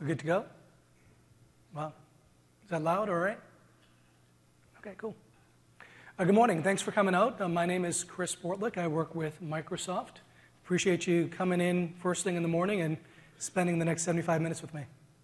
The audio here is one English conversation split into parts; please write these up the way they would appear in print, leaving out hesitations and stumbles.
We're good to go? Wow. Is that loud? All right? Okay, cool. Good morning. Thanks for coming out. My name is Chris Bortlick. I work with Microsoft. Appreciate you coming in first thing in the morning and spending the next 75 minutes with me.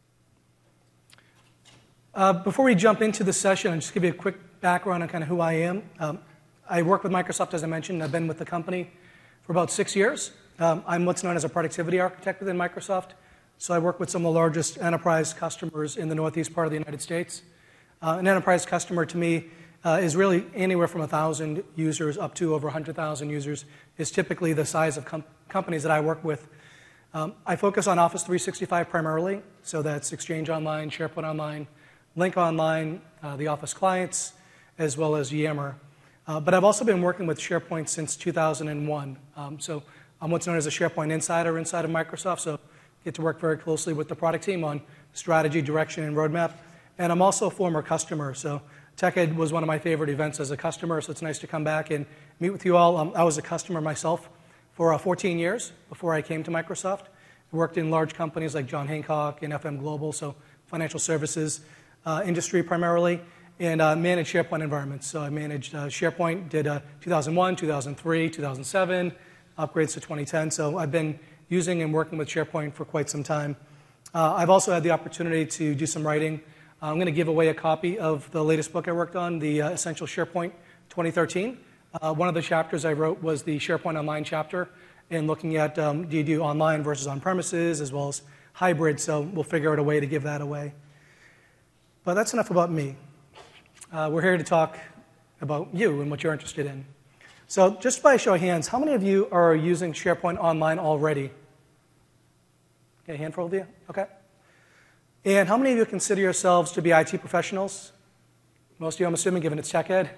Before we jump into the session, I'll just give you a quick background on kind of who I am. I work with Microsoft, as I mentioned. I've been with the company for about 6 years. I'm what's known as a productivity architect within Microsoft. So I work with some of the largest enterprise customers in the northeast part of the United States. An enterprise customer to me is really anywhere from 1,000 users up to over 100,000 users is typically the size of companies that I work with. I focus on Office 365 primarily, so that's Exchange Online, SharePoint Online, Lync Online, the Office clients, as well as Yammer. But I've also been working with SharePoint since 2001. So I'm what's known as a SharePoint insider inside of Microsoft, so get to work very closely with the product team on strategy, direction, and roadmap. And I'm also a former customer, so TechEd was one of my favorite events as a customer, so it's nice to come back and meet with you all. I was a customer myself for 14 years before I came to Microsoft. I worked in large companies like John Hancock and FM Global, so financial services industry primarily, and managed SharePoint environments. So I managed SharePoint, did 2001, 2003, 2007, upgrades to 2010. So I've been using and working with SharePoint for quite some time. I've also had the opportunity to do some writing. I'm going to give away a copy of the latest book I worked on, the Essential SharePoint 2013. One of the chapters I wrote was the SharePoint Online chapter, and looking at do you do online versus on-premises, as well as hybrid, so we'll figure out a way to give that away. But that's enough about me. We're here to talk about you and what you're interested in. So just by show of hands, how many of you are using SharePoint Online already? Okay, a handful of you? Okay. And how many of you consider yourselves to be IT professionals? Most of you, I'm assuming, given it's TechEd.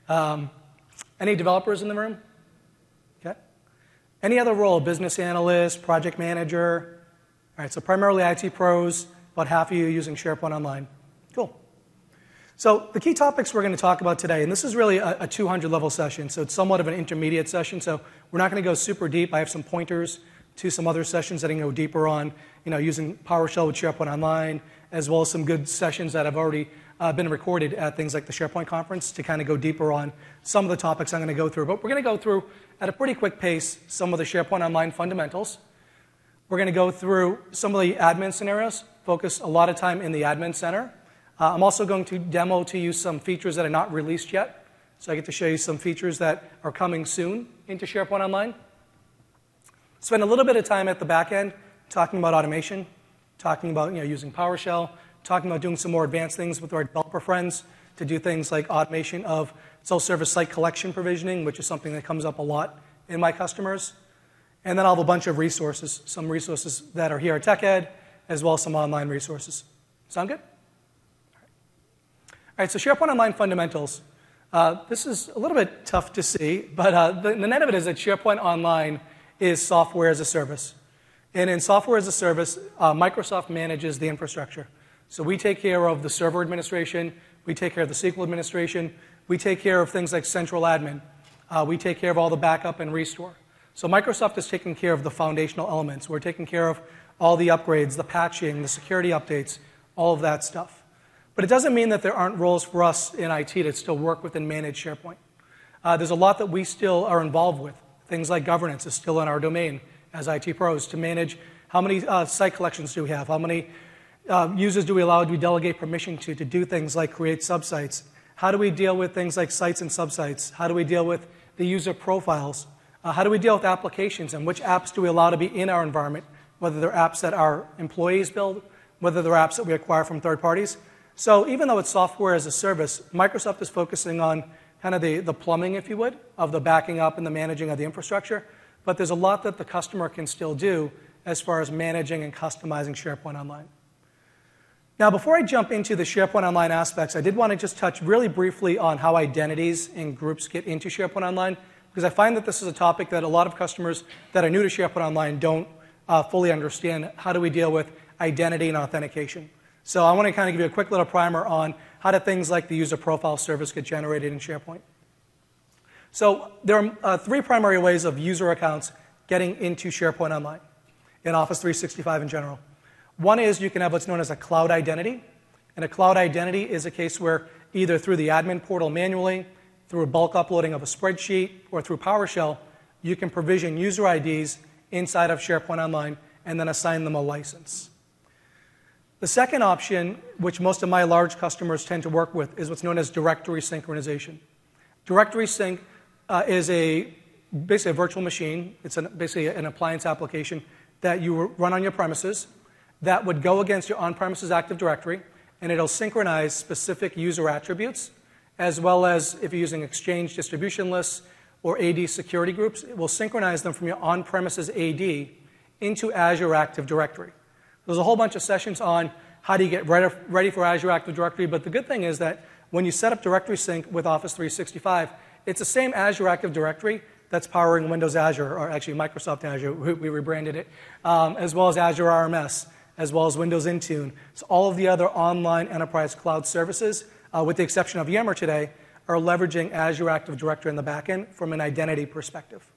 Any developers in the room? Okay. Any other role, business analyst, project manager? All right, so primarily IT pros, about half of you using SharePoint Online. Cool. So the key topics we're going to talk about today, and this is really a 200-level session, so it's somewhat of an intermediate session, so we're not going to go super deep. I have some pointers to some other sessions that I can go deeper on, using PowerShell with SharePoint Online, as well as some good sessions that have already been recorded at things like the SharePoint conference to kind of go deeper on some of the topics I'm going to go through. But we're going to go through, at a pretty quick pace, some of the SharePoint Online fundamentals. We're going to go through some of the admin scenarios, focus a lot of time in the admin center. I'm also going to demo to you some features that are not released yet. So I get to show you some features that are coming soon into SharePoint Online. Spend a little bit of time at the back end talking about automation, talking about using PowerShell, talking about doing some more advanced things with our developer friends to do things like automation of self-service site collection provisioning, which is something that comes up a lot in my customers. And then I'll have a bunch of resources, some resources that are here at TechEd, as well as some online resources. Sound good? All right, so SharePoint Online fundamentals. This is a little bit tough to see, but the net of it is that SharePoint Online is software as a service. And in software as a service, Microsoft manages the infrastructure. So we take care of the server administration, we take care of the SQL administration, we take care of things like central admin, we take care of all the backup and restore. So Microsoft is taking care of the foundational elements. We're taking care of all the upgrades, the patching, the security updates, all of that stuff. But it doesn't mean that there aren't roles for us in IT that still work with and manage SharePoint. There's a lot that we still are involved with. Things like governance is still in our domain as IT pros to manage how many site collections do we have, how many users do we allow to delegate permission to do things like create subsites. How do we deal with things like sites and subsites? How do we deal with the user profiles? How do we deal with applications, and which apps do we allow to be in our environment, whether they're apps that our employees build, whether they're apps that we acquire from third parties. So even though it's software as a service, Microsoft is focusing on kind of the plumbing, if you would, of the backing up and the managing of the infrastructure. But there's a lot that the customer can still do as far as managing and customizing SharePoint Online. Now, before I jump into the SharePoint Online aspects, I did want to just touch really briefly on how identities and groups get into SharePoint Online, because I find that this is a topic that a lot of customers that are new to SharePoint Online don't fully understand. How do we deal with identity and authentication? So I want to kind of give you a quick little primer on how do things like the user profile service get generated in SharePoint. So there are three primary ways of user accounts getting into SharePoint Online, in Office 365 in general. One is you can have what's known as a cloud identity. And a cloud identity is a case where either through the admin portal manually, through a bulk uploading of a spreadsheet, or through PowerShell, you can provision user IDs inside of SharePoint Online and then assign them a license. The second option, which most of my large customers tend to work with, is what's known as directory synchronization. Directory sync is basically a virtual machine. It's basically an appliance application that you run on your premises that would go against your on-premises Active Directory, and it'll synchronize specific user attributes, as well as if you're using Exchange distribution lists or AD security groups, it will synchronize them from your on-premises AD into Azure Active Directory. There's a whole bunch of sessions on how do you get ready for Azure Active Directory, but the good thing is that when you set up directory sync with Office 365, it's the same Azure Active Directory that's powering Windows Azure, or actually Microsoft Azure, we rebranded it, as well as Azure RMS, as well as Windows Intune. So all of the other online enterprise cloud services, with the exception of Yammer today, are leveraging Azure Active Directory in the backend from an identity perspective.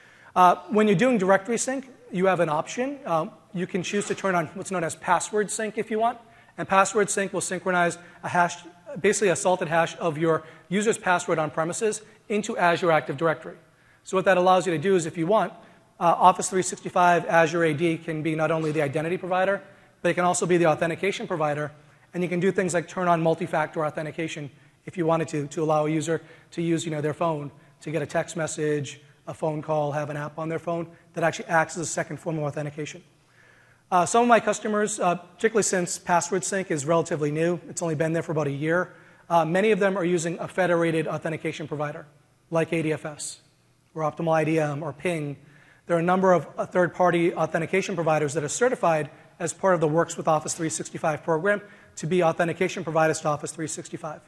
When you're doing directory sync, you have an option. You can choose to turn on what's known as password sync if you want. And password sync will synchronize a hash, basically a salted hash of your user's password on premises into Azure Active Directory. So what that allows you to do is if you want, Office 365 Azure AD can be not only the identity provider, but it can also be the authentication provider. And you can do things like turn on multi-factor authentication if you wanted to allow a user to use their phone to get a text message, a phone call, have an app on their phone that actually acts as a second form of authentication. Some of my customers, particularly since password sync is relatively new, it's only been there for about a year, many of them are using a federated authentication provider like ADFS or Optimal IDM or Ping. There are a number of third-party authentication providers that are certified as part of the Works with Office 365 program to be authentication providers to Office 365.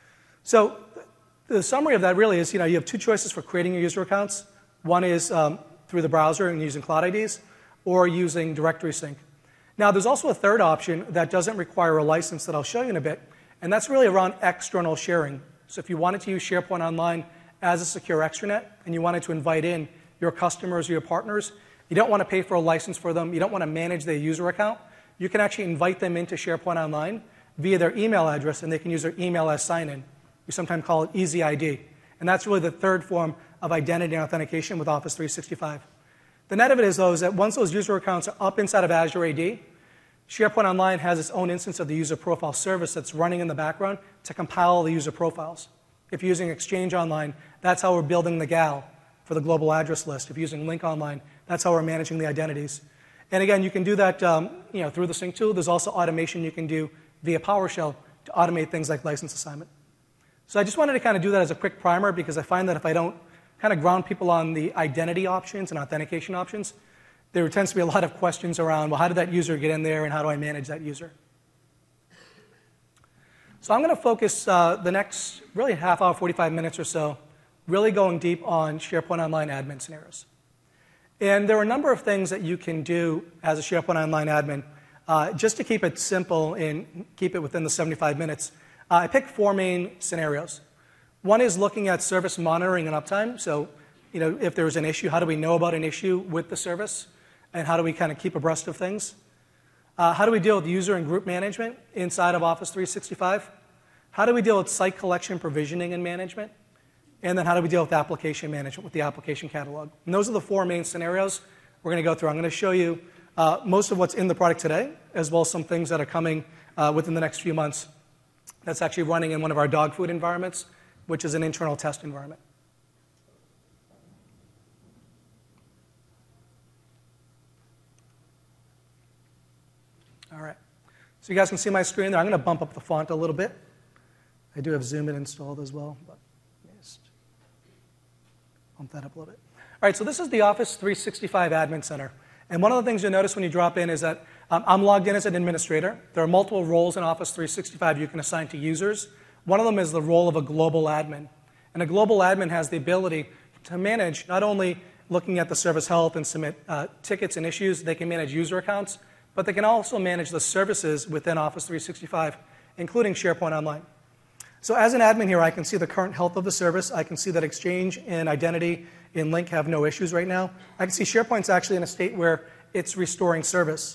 So the summary of that really is, you have two choices for creating your user accounts. One is through the browser and using Cloud IDs, or using directory sync. Now, there's also a third option that doesn't require a license that I'll show you in a bit, and that's really around external sharing. So if you wanted to use SharePoint Online as a secure extranet, and you wanted to invite in your customers or your partners, you don't want to pay for a license for them, you don't want to manage their user account, you can actually invite them into SharePoint Online via their email address, and they can use their email as sign-in. We sometimes call it Easy ID. And that's really the third form of identity and authentication with Office 365. The net of it is, though, is that once those user accounts are up inside of Azure AD, SharePoint Online has its own instance of the user profile service that's running in the background to compile the user profiles. If you're using Exchange Online, that's how we're building the GAL for the global address list. If you're using Lync Online, that's how we're managing the identities. And again, you can do that through the sync tool. There's also automation you can do via PowerShell to automate things like license assignment. So I just wanted to kind of do that as a quick primer because I find that if I don't kind of ground people on the identity options and authentication options, there tends to be a lot of questions around, well, how did that user get in there and how do I manage that user? So I'm going to focus the next really half hour, 45 minutes or so, really going deep on SharePoint Online admin scenarios. And there are a number of things that you can do as a SharePoint Online admin just to keep it simple and keep it within the 75 minutes. I picked four main scenarios. One is looking at service monitoring and uptime. So, if there's an issue, how do we know about an issue with the service? And how do we kind of keep abreast of things? How do we deal with user and group management inside of Office 365? How do we deal with site collection, provisioning, and management? And then how do we deal with application management with the application catalog? And those are the four main scenarios we're going to go through. I'm going to show you most of what's in the product today, as well as some things that are coming within the next few months that's actually running in one of our dog food environments, which is an internal test environment. All right. So you guys can see my screen there. I'm going to bump up the font a little bit. I do have Zoom in installed as well, but just bump that up a little bit. All right, so this is the Office 365 Admin Center. And one of the things you'll notice when you drop in is that I'm logged in as an administrator. There are multiple roles in Office 365 you can assign to users. One of them is the role of a global admin. And a global admin has the ability to manage not only looking at the service health and submit tickets and issues, they can manage user accounts, but they can also manage the services within Office 365, including SharePoint Online. So as an admin here, I can see the current health of the service. I can see that Exchange and Identity in Lync have no issues right now. I can see SharePoint's actually in a state where it's restoring service.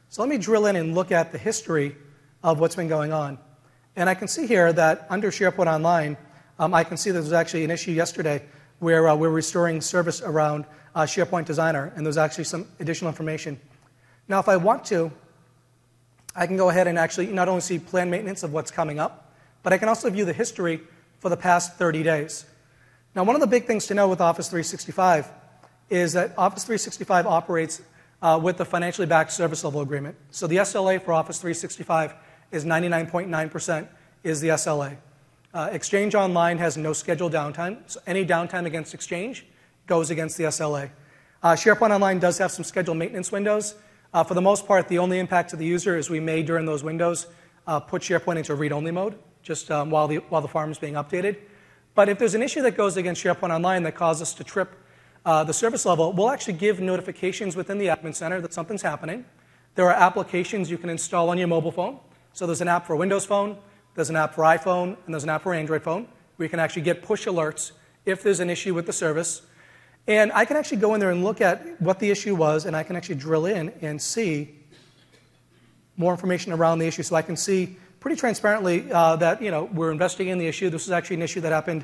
So let me drill in and look at the history of what's been going on. And I can see here that under SharePoint Online, I can see there was actually an issue yesterday where we're restoring service around SharePoint Designer, and there's actually some additional information. Now, if I want to, I can go ahead and actually not only see planned maintenance of what's coming up, but I can also view the history for the past 30 days. Now, one of the big things to know with Office 365 is that Office 365 operates with the financially backed service level agreement. So the SLA for Office 365 is 99.9% is the SLA. Exchange Online has no scheduled downtime, so any downtime against Exchange goes against the SLA. SharePoint Online does have some scheduled maintenance windows. For the most part, the only impact to the user is we may, during those windows, put SharePoint into read-only mode, just while the farm is being updated. But if there's an issue that goes against SharePoint Online that causes us to trip the service level, we'll actually give notifications within the Admin Center that something's happening. There are applications you can install on your mobile phone. So there's an app for Windows Phone, there's an app for iPhone, and there's an app for Android phone, where you can actually get push alerts if there's an issue with the service. And I can actually go in there and look at what the issue was, and I can actually drill in and see more information around the issue. So I can see pretty transparently that we're investigating the issue. This is actually an issue that happened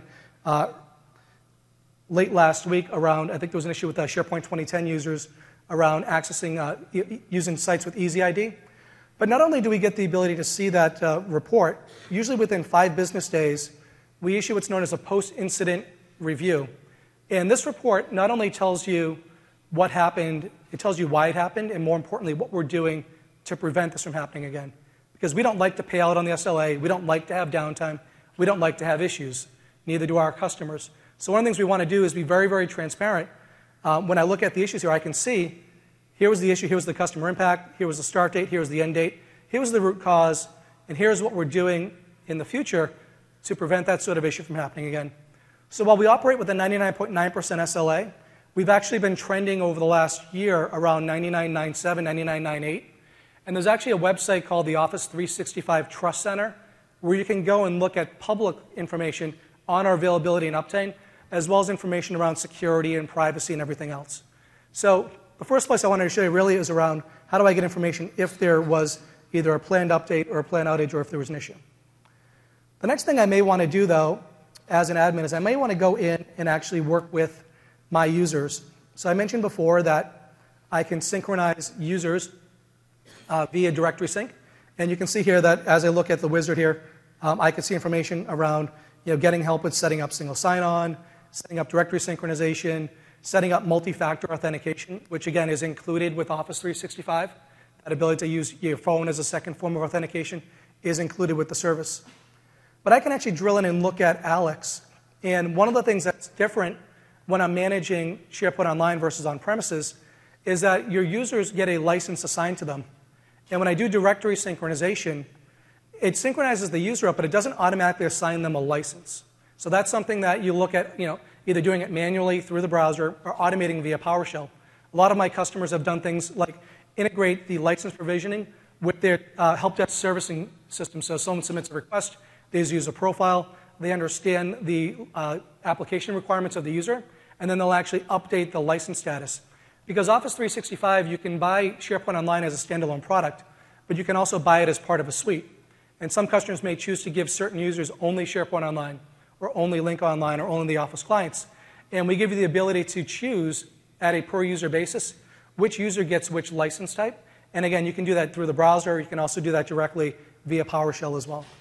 late last week around, I think there was an issue with SharePoint 2010 users around accessing, using sites with EasyID. But not only do we get the ability to see that report, usually within 5 business days, we issue what's known as a post-incident review. And this report not only tells you what happened, it tells you why it happened, and more importantly, what we're doing to prevent this from happening again. Because we don't like to pay out on the SLA, we don't like to have downtime, we don't like to have issues. Neither do our customers. So one of the things we want to do is be very, very transparent. When I look at the issues here, I can see here was the issue, here was the customer impact, here was the start date, here was the end date, here was the root cause, and here's what we're doing in the future to prevent that sort of issue from happening again. So while we operate with a 99.9% SLA, we've actually been trending over the last year around 99.97, 99.98. And there's actually a website called the Office 365 Trust Center, where you can go and look at public information on our availability and uptime, as well as information around security and privacy and everything else. So the first place I wanted to show you really is around how do I get information if there was either a planned update or a planned outage or if there was an issue. The next thing I may want to do, though, as an admin is I may want to go in and actually work with my users. So I mentioned before that I can synchronize users via directory sync. And you can see here that as I look at the wizard here, I can see information around getting help with setting up single sign-on, setting up directory synchronization, setting up multi-factor authentication, which again is included with Office 365. That ability to use your phone as a second form of authentication is included with the service. But I can actually drill in and look at Alex. And one of the things that's different when I'm managing SharePoint Online versus on-premises is that your users get a license assigned to them. And when I do directory synchronization, it synchronizes the user up, but it doesn't automatically assign them a license. So that's something that you look at, either doing it manually through the browser or automating via PowerShell. A lot of my customers have done things like integrate the license provisioning with their help desk servicing system. So someone submits a request, they use a profile, they understand the application requirements of the user, and then they'll actually update the license status. Because Office 365, you can buy SharePoint Online as a standalone product, but you can also buy it as part of a suite. And some customers may choose to give certain users only SharePoint Online, or only Lync Online, or only the Office clients. And we give you the ability to choose at a per-user basis which user gets which license type. And again, you can do that through the browser. You can also do that directly via PowerShell as well.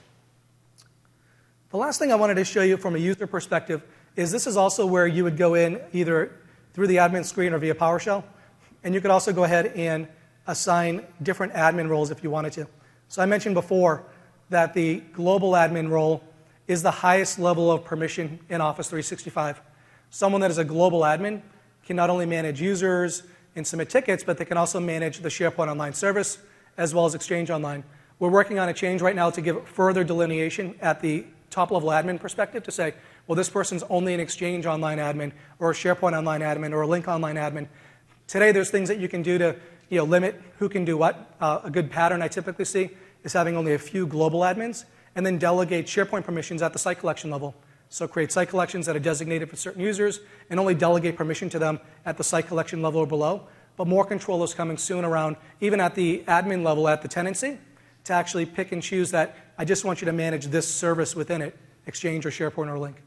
The last thing I wanted to show you from a user perspective is this is also where you would go in either through the admin screen or via PowerShell. And you could also go ahead and assign different admin roles if you wanted to. So I mentioned before that the global admin role is the highest level of permission in Office 365. Someone that is a global admin can not only manage users and submit tickets, but they can also manage the SharePoint Online service as well as Exchange Online. We're working on a change right now to give further delineation at the top-level admin perspective to say, well, this person's only an Exchange Online admin or a SharePoint Online admin or a Lync Online admin. Today, there's things that you can do to limit who can do what. A good pattern I typically see is having only a few global admins and then delegate SharePoint permissions at the site collection level. So create site collections that are designated for certain users and only delegate permission to them at the site collection level or below. but more control is coming soon around, even at the admin level at the tenancy, to actually pick and choose that I just want you to manage this service within it, Exchange or SharePoint or Lync.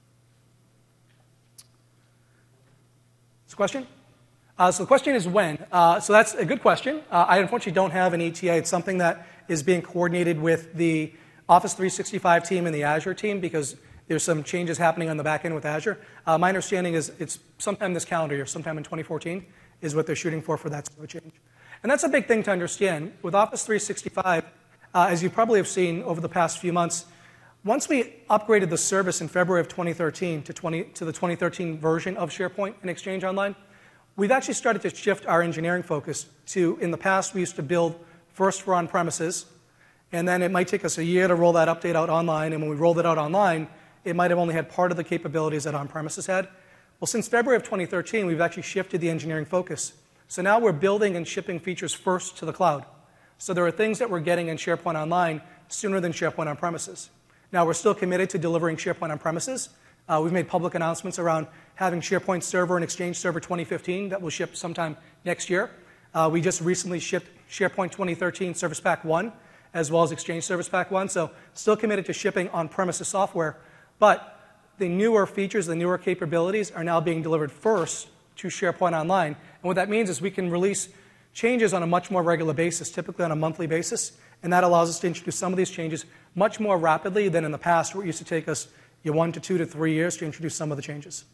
This question? So the question is when. So that's a good question. I unfortunately don't have an ETA. It's something that is being coordinated with the Office 365 team and the Azure team because there's some changes happening on the back end with Azure. My understanding is it's sometime this calendar year, sometime in 2014, is what they're shooting for that sort of change. And that's a big thing to understand. With Office 365, as you probably have seen over the past few months, once we upgraded the service in February of 2013 to the 2013 version of SharePoint and Exchange Online, we've actually started to shift our engineering focus to, in the past, we used to build first for on-premises, and then it might take us a year to roll that update out online, and when we rolled it out online, it might have only had part of the capabilities that on-premises had. Well, since February of 2013, we've actually shifted the engineering focus. So now we're building and shipping features first to the cloud. So there are things that we're getting in SharePoint Online sooner than SharePoint on-premises. Now, we're still committed to delivering SharePoint on-premises. We've made public announcements around having SharePoint Server and Exchange Server 2015 that will ship sometime next year. We just recently shipped SharePoint 2013 Service Pack 1 as well as Exchange Service Pack 1. So still committed to shipping on-premises software. But the newer features, the newer capabilities are now being delivered first to SharePoint Online. And what that means is we can release changes on a much more regular basis, typically on a monthly basis. And that allows us to introduce some of these changes much more rapidly than in the past, where it used to take us 1 to 2 to 3 years to introduce some of the changes.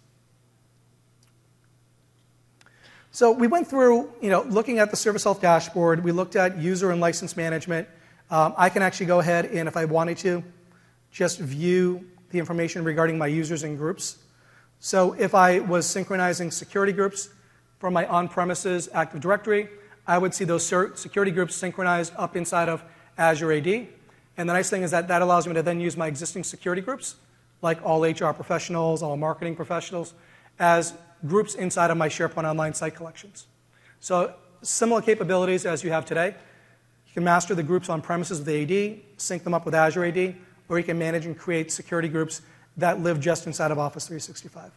So we went through, looking at the Service Health dashboard. We looked at user and license management. I can actually go ahead and, if I wanted to, just view the information regarding my users and groups. So if I was synchronizing security groups from my on-premises Active Directory, I would see those security groups synchronized up inside of Azure AD. And the nice thing is that allows me to then use my existing security groups, like all HR professionals, all marketing professionals, as groups inside of my SharePoint Online site collections. So similar capabilities as you have today. You can master the groups on premises with AD, sync them up with Azure AD, or you can manage and create security groups that live just inside of Office 365.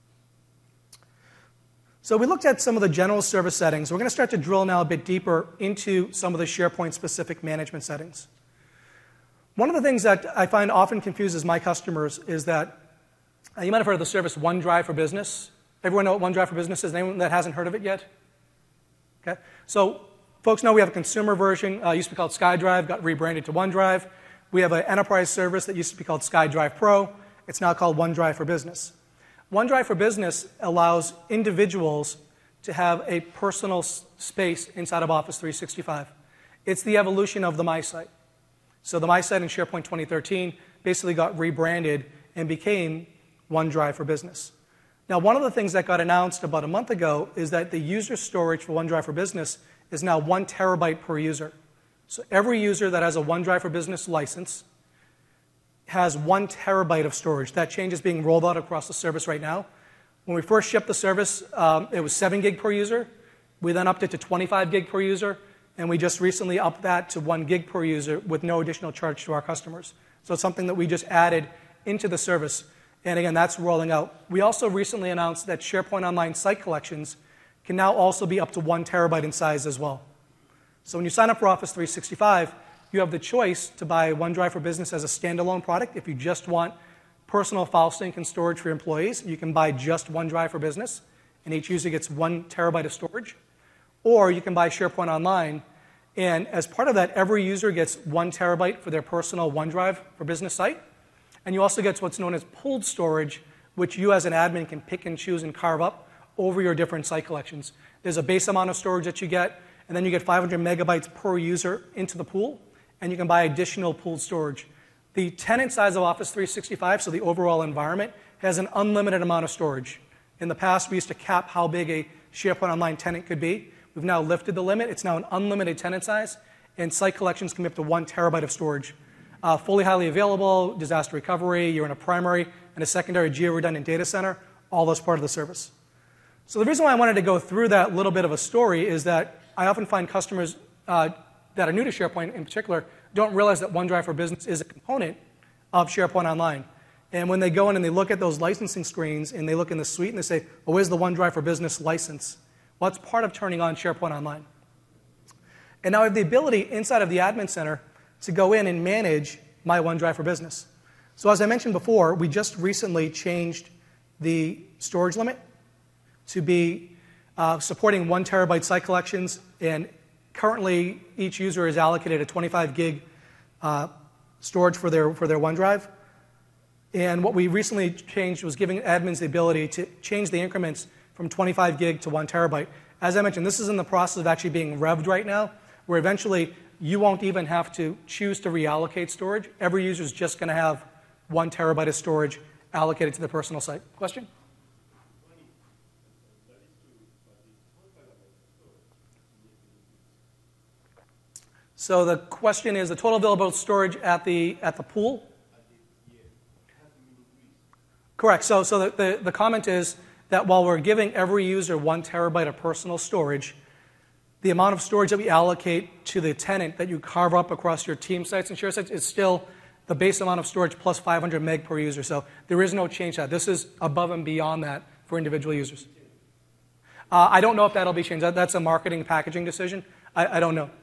So we looked at some of the general service settings. We're going to start to drill now a bit deeper into some of the SharePoint-specific management settings. One of the things that I find often confuses my customers is that you might have heard of the service OneDrive for Business. Everyone know what OneDrive for Business is? Anyone that hasn't heard of it yet? Okay. So folks know we have a consumer version. Used to be called SkyDrive, got rebranded to OneDrive. We have an enterprise service that used to be called SkyDrive Pro. It's now called OneDrive for Business. OneDrive for Business allows individuals to have a personal space inside of Office 365. It's the evolution of the MySite. So the MySite in SharePoint 2013 basically got rebranded and became OneDrive for Business. Now, one of the things that got announced about a month ago is that the user storage for OneDrive for Business is now 1 terabyte per user. So every user that has a OneDrive for Business license has 1 terabyte of storage. That change is being rolled out across the service right now. When we first shipped the service, it was 7 gig per user. We then upped it to 25 gig per user, and we just recently upped that to 1 gig per user with no additional charge to our customers. So it's something that we just added into the service. And again, that's rolling out. We also recently announced that SharePoint Online site collections can now also be up to 1 terabyte in size as well. So when you sign up for Office 365, you have the choice to buy OneDrive for Business as a standalone product. If you just want personal file sync and storage for employees, you can buy just OneDrive for Business, and each user gets 1 terabyte of storage. Or you can buy SharePoint Online, and as part of that, every user gets 1 terabyte for their personal OneDrive for Business site. And you also get what's known as pooled storage, which you as an admin can pick and choose and carve up over your different site collections. There's a base amount of storage that you get, and then you get 500 megabytes per user into the pool, and you can buy additional pooled storage. The tenant size of Office 365, so the overall environment, has an unlimited amount of storage. In the past, we used to cap how big a SharePoint Online tenant could be. We've now lifted the limit. It's now an unlimited tenant size, and site collections can be up to 1 terabyte of storage. Fully highly available, disaster recovery, you're in a primary and a secondary geo-redundant data center, all those part of the service. So the reason why I wanted to go through that little bit of a story is that I often find customers that are new to SharePoint in particular don't realize that OneDrive for Business is a component of SharePoint Online. And when they go in and they look at those licensing screens and they look in the suite and they say, well, where's the OneDrive for Business license? Well, that's part of turning on SharePoint Online. And now I have the ability inside of the Admin Center to go in and manage my OneDrive for Business. So as I mentioned before, we just recently changed the storage limit to be supporting 1 terabyte site collections, and currently each user is allocated a 25 gig storage for their OneDrive. And what we recently changed was giving admins the ability to change the increments from 25 gig to 1 terabyte. As I mentioned, this is in the process of actually being revved right now, where eventually you won't even have to choose to reallocate storage. Every user is just going to have 1 terabyte of storage allocated to their personal site. Question? So the question is the total available storage at the pool? Correct. So the comment is that while we're giving every user 1 terabyte of personal storage, the amount of storage that we allocate to the tenant that you carve up across your team sites and share sites is still the base amount of storage plus 500 meg per user. So there is no change to that. This is above and beyond that for individual users. I don't know if that'll be changed. That's a marketing packaging decision. I don't know.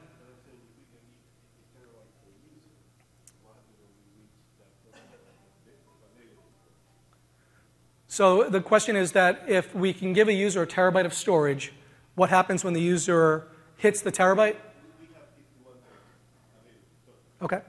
So the question is that if we can give a user a terabyte of storage, what happens when the user hits the terabyte? Okay.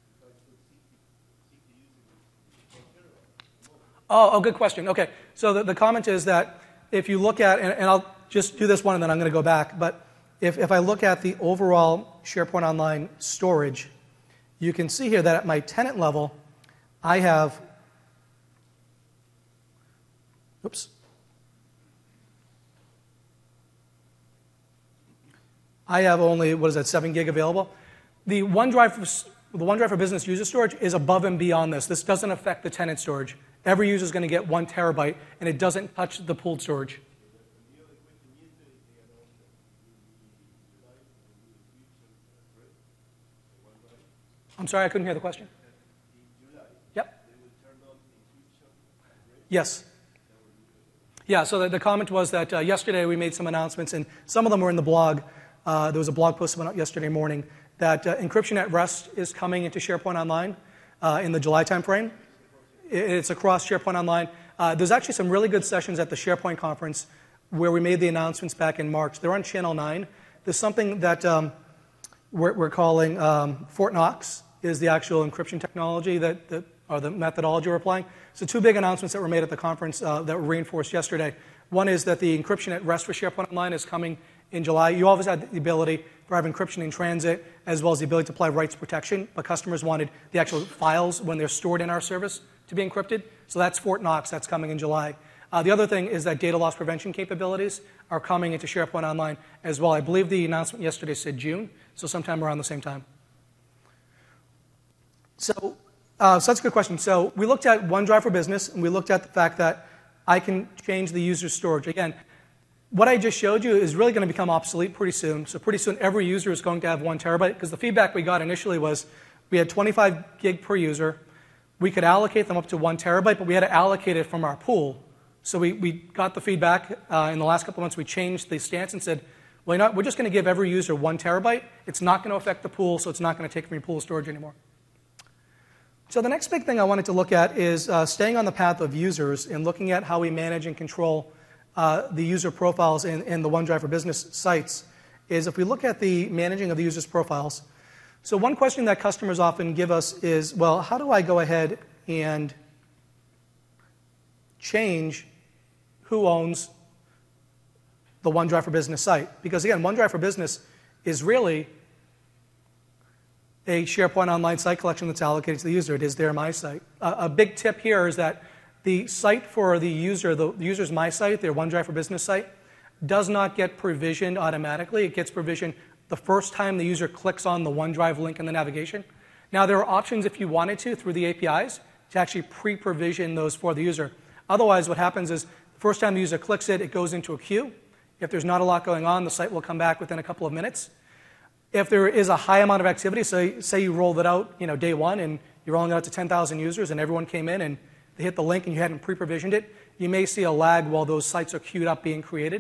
Oh, good question. Okay. So the comment is that if you look at, and I'll just do this one and then I'm going to go back, but if I look at the overall SharePoint Online storage, you can see here that at my tenant level, I have only, 7 gig available. The OneDrive for Business user storage is above and beyond this. This doesn't affect the tenant storage. Every user is going to get 1 terabyte, and it doesn't touch the pooled storage. I'm sorry, I couldn't hear the question. Yep. Yes. Yeah, so the comment was that yesterday we made some announcements, and some of them were in the blog. There was a blog post that went out yesterday morning that encryption at rest is coming into SharePoint Online in the July timeframe. It's across SharePoint Online. There's actually some really good sessions at the SharePoint conference where we made the announcements back in March. They're on Channel 9. There's something that we're calling Fort Knox is the actual encryption technology or the methodology we're applying. So 2 big announcements that were made at the conference that were reinforced yesterday. One is that the encryption at rest for SharePoint Online is coming in July. You always had the ability to have encryption in transit as well as the ability to apply rights protection, but customers wanted the actual files when they're stored in our service to be encrypted. So that's Fort Knox. That's coming in July. The other thing is that data loss prevention capabilities are coming into SharePoint Online as well. I believe the announcement yesterday said June, so sometime around the same time. So that's a good question. So we looked at OneDrive for Business, and we looked at the fact that I can change the user's storage. Again, what I just showed you is really going to become obsolete pretty soon. So pretty soon, every user is going to have 1 terabyte, because the feedback we got initially was we had 25 gig per user. We could allocate them up to 1 terabyte, but we had to allocate it from our pool. So we got the feedback in the last couple of months. We changed the stance and said, well, you know what? We're just going to give every user 1 terabyte. It's not going to affect the pool, so it's not going to take from your pool storage anymore. So the next big thing I wanted to look at is staying on the path of users and looking at how we manage and control the user profiles in the OneDrive for Business sites. Is if we look at the managing of the users' profiles. So one question that customers often give us is, well, how do I go ahead and change who owns the OneDrive for Business site? Because again, OneDrive for Business is really a SharePoint Online site collection that's allocated to the user. It is their My Site. A big tip here is that the site for the user's My Site, their OneDrive for Business site, does not get provisioned automatically. It gets provisioned the first time the user clicks on the OneDrive link in the navigation. Now, there are options if you wanted to through the APIs to actually pre-provision those for the user. Otherwise, what happens is the first time the user clicks it, it goes into a queue. If there's not a lot going on, the site will come back within a couple of minutes. If there is a high amount of activity, so say you rolled it out, day 1, and you're rolling it out to 10,000 users, and everyone came in and they hit the link and you hadn't pre-provisioned it, you may see a lag while those sites are queued up being created.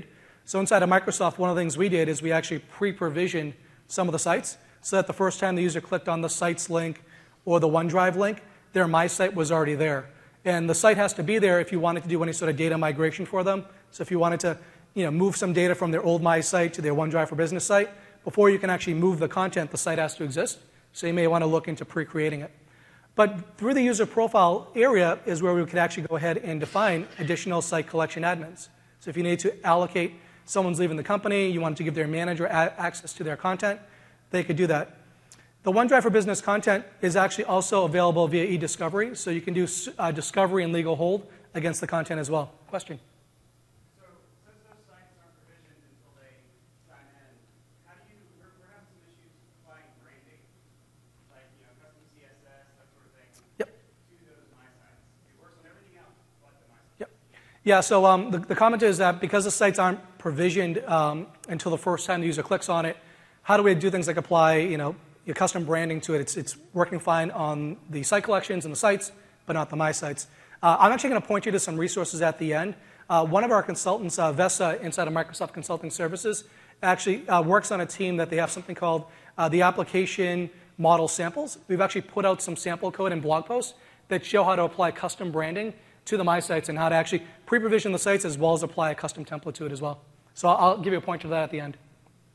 So inside of Microsoft, one of the things we did is we actually pre-provisioned some of the sites so that the first time the user clicked on the sites link or the OneDrive link, their My Site was already there. And the site has to be there if you wanted to do any sort of data migration for them. So if you wanted to move some data from their old My Site to their OneDrive for Business site, before you can actually move the content, the site has to exist. So you may want to look into pre-creating it. But through the user profile area is where we could actually go ahead and define additional site collection admins. So if you need to allocate someone's leaving the company, you want to give their manager access to their content, they could do that. The OneDrive for Business content is actually also available via e-discovery, so you can do discovery and legal hold against the content as well. Question? So since those sites aren't provisioned until they sign in, how do you, we're having some issues applying branding, like custom CSS, that sort of thing, Yep. to those My Sites. It works on everything else but the My Sites. Yep. Yeah, so the comment is that because the sites aren't provisioned until the first time the user clicks on it, how do we do things like apply, your custom branding to it? It's working fine on the site collections and the sites, but not the My Sites. I'm actually going to point you to some resources at the end. One of our consultants, Vesa, inside of Microsoft Consulting Services, actually works on a team that they have something called the Application Model Samples. We've actually put out some sample code and blog posts that show how to apply custom branding to the My Sites and how to actually pre-provision the sites as well as apply a custom template to it as well. So I'll give you a pointer to that at the end.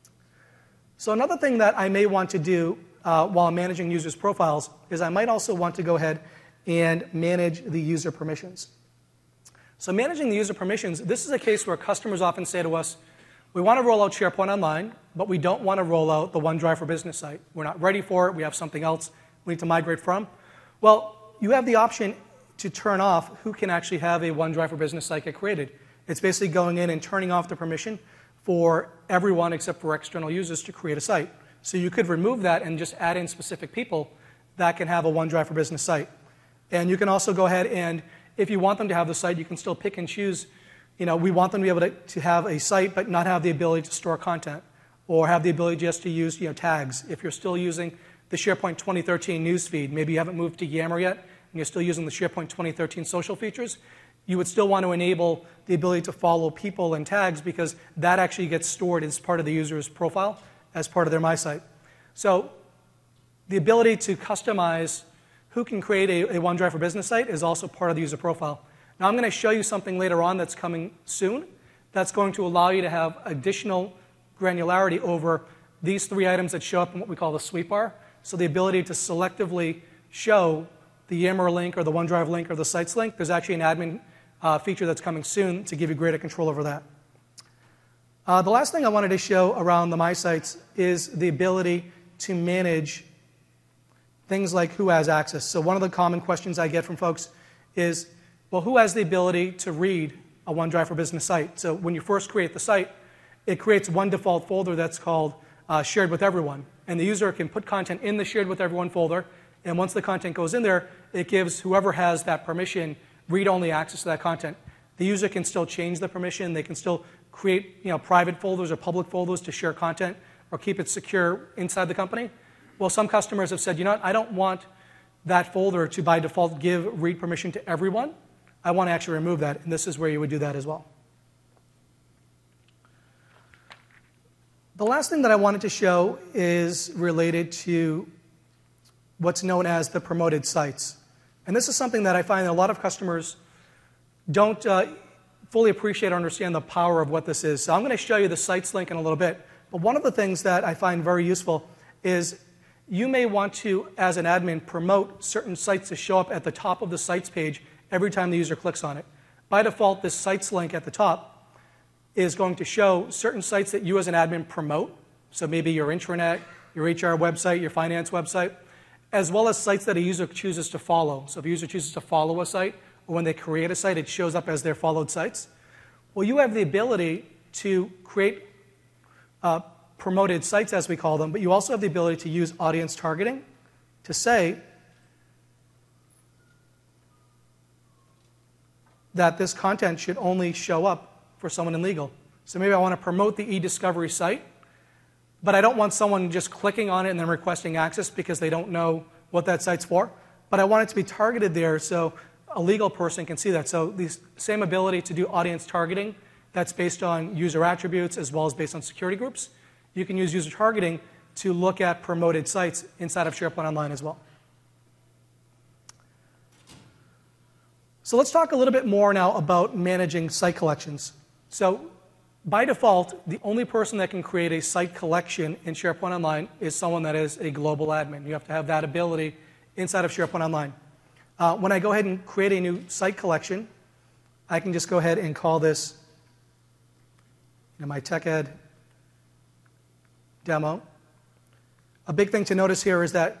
So another thing that I may want to do while I'm managing users' profiles is I might also want to go ahead and manage the user permissions. So managing the user permissions, this is a case where customers often say to us, we want to roll out SharePoint Online, but we don't want to roll out the OneDrive for Business site. We're not ready for it. We have something else we need to migrate from. Well, you have the option to turn off who can actually have a OneDrive for Business site get created. It's basically going in and turning off the permission for everyone except for external users to create a site. So you could remove that and just add in specific people that can have a OneDrive for Business site. And you can also go ahead and, if you want them to have the site, you can still pick and choose. We want them to be able to have a site but not have the ability to store content or have the ability just to use tags. If you're still using the SharePoint 2013 newsfeed, maybe you haven't moved to Yammer yet, and you're still using the SharePoint 2013 social features, you would still want to enable the ability to follow people and tags because that actually gets stored as part of the user's profile, as part of their My Site. So the ability to customize who can create a OneDrive for Business site is also part of the user profile. Now I'm going to show you something later on that's coming soon that's going to allow you to have additional granularity over these three items that show up in what we call the sweep bar. So the ability to selectively show the Yammer link or the OneDrive link or the sites link. There's actually an admin feature that's coming soon to give you greater control over that. The last thing I wanted to show around the My Sites is the ability to manage things like who has access. So one of the common questions I get from folks is, well, who has the ability to read a OneDrive for Business site? So when you first create the site, it creates one default folder that's called Shared with Everyone. And the user can put content in the Shared with Everyone folder. And once the content goes in there, it gives whoever has that permission read-only access to that content. The user can still change the permission. They can still create private folders or public folders to share content or keep it secure inside the company. Well, some customers have said, I don't want that folder to, by default, give read permission to everyone. I want to actually remove that, and this is where you would do that as well. The last thing that I wanted to show is related to what's known as the promoted sites. And this is something that I find that a lot of customers don't fully appreciate or understand the power of what this is. So I'm going to show you the sites link in a little bit. But one of the things that I find very useful is you may want to, as an admin, promote certain sites to show up at the top of the sites page every time the user clicks on it. By default, this sites link at the top is going to show certain sites that you as an admin promote. So maybe your intranet, your HR website, your finance website, as well as sites that a user chooses to follow. So if a user chooses to follow a site, or when they create a site, it shows up as their followed sites. Well, you have the ability to create promoted sites, as we call them, but you also have the ability to use audience targeting to say that this content should only show up for someone in legal. So maybe I want to promote the e-discovery site, but I don't want someone just clicking on it and then requesting access because they don't know what that site's for. But I want it to be targeted there so a legal person can see that. So the same ability to do audience targeting that's based on user attributes as well as based on security groups. You can use user targeting to look at promoted sites inside of SharePoint Online as well. So let's talk a little bit more now about managing site collections. So by default, the only person that can create a site collection in SharePoint Online is someone that is a global admin. You have to have that ability inside of SharePoint Online. When I go ahead and create a new site collection, I can just go ahead and call this my TechEd demo. A big thing to notice here is that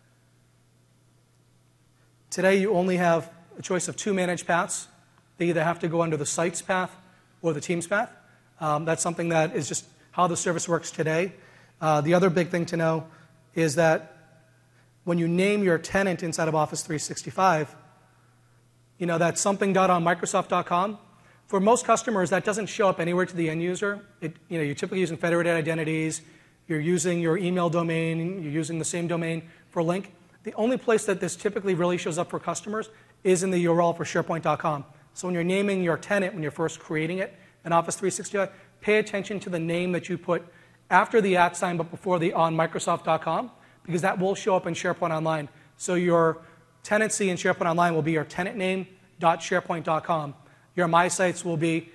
today you only have a choice of 2 managed paths. They either have to go under the sites path or the teams path. That's something that is just how the service works today. The other big thing to know is that when you name your tenant inside of Office 365, that's something.onmicrosoft.com. For most customers, that doesn't show up anywhere to the end user. You're typically using federated identities. You're using your email domain. You're using the same domain for link. The only place that this typically really shows up for customers is in the URL for SharePoint.com. So when you're naming your tenant, when you're first creating it in Office 365, pay attention to the name that you put after the @ sign but before the onmicrosoft.com, because that will show up in SharePoint Online. So your tenancy in SharePoint Online will be your tenant name.sharepoint.com. Your My Sites will be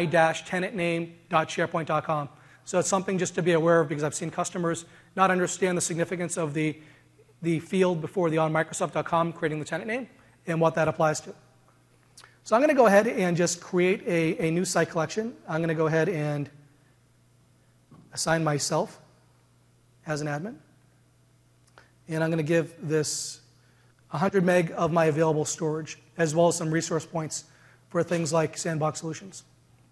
my-tenantname.sharepoint.com. So it's something just to be aware of, because I've seen customers not understand the significance of the field before the onmicrosoft.com creating the tenant name and what that applies to. So I'm going to go ahead and just create a new site collection. I'm going to go ahead and assign myself as an admin. And I'm going to give this 100 meg of my available storage, as well as some resource points for things like Sandbox Solutions.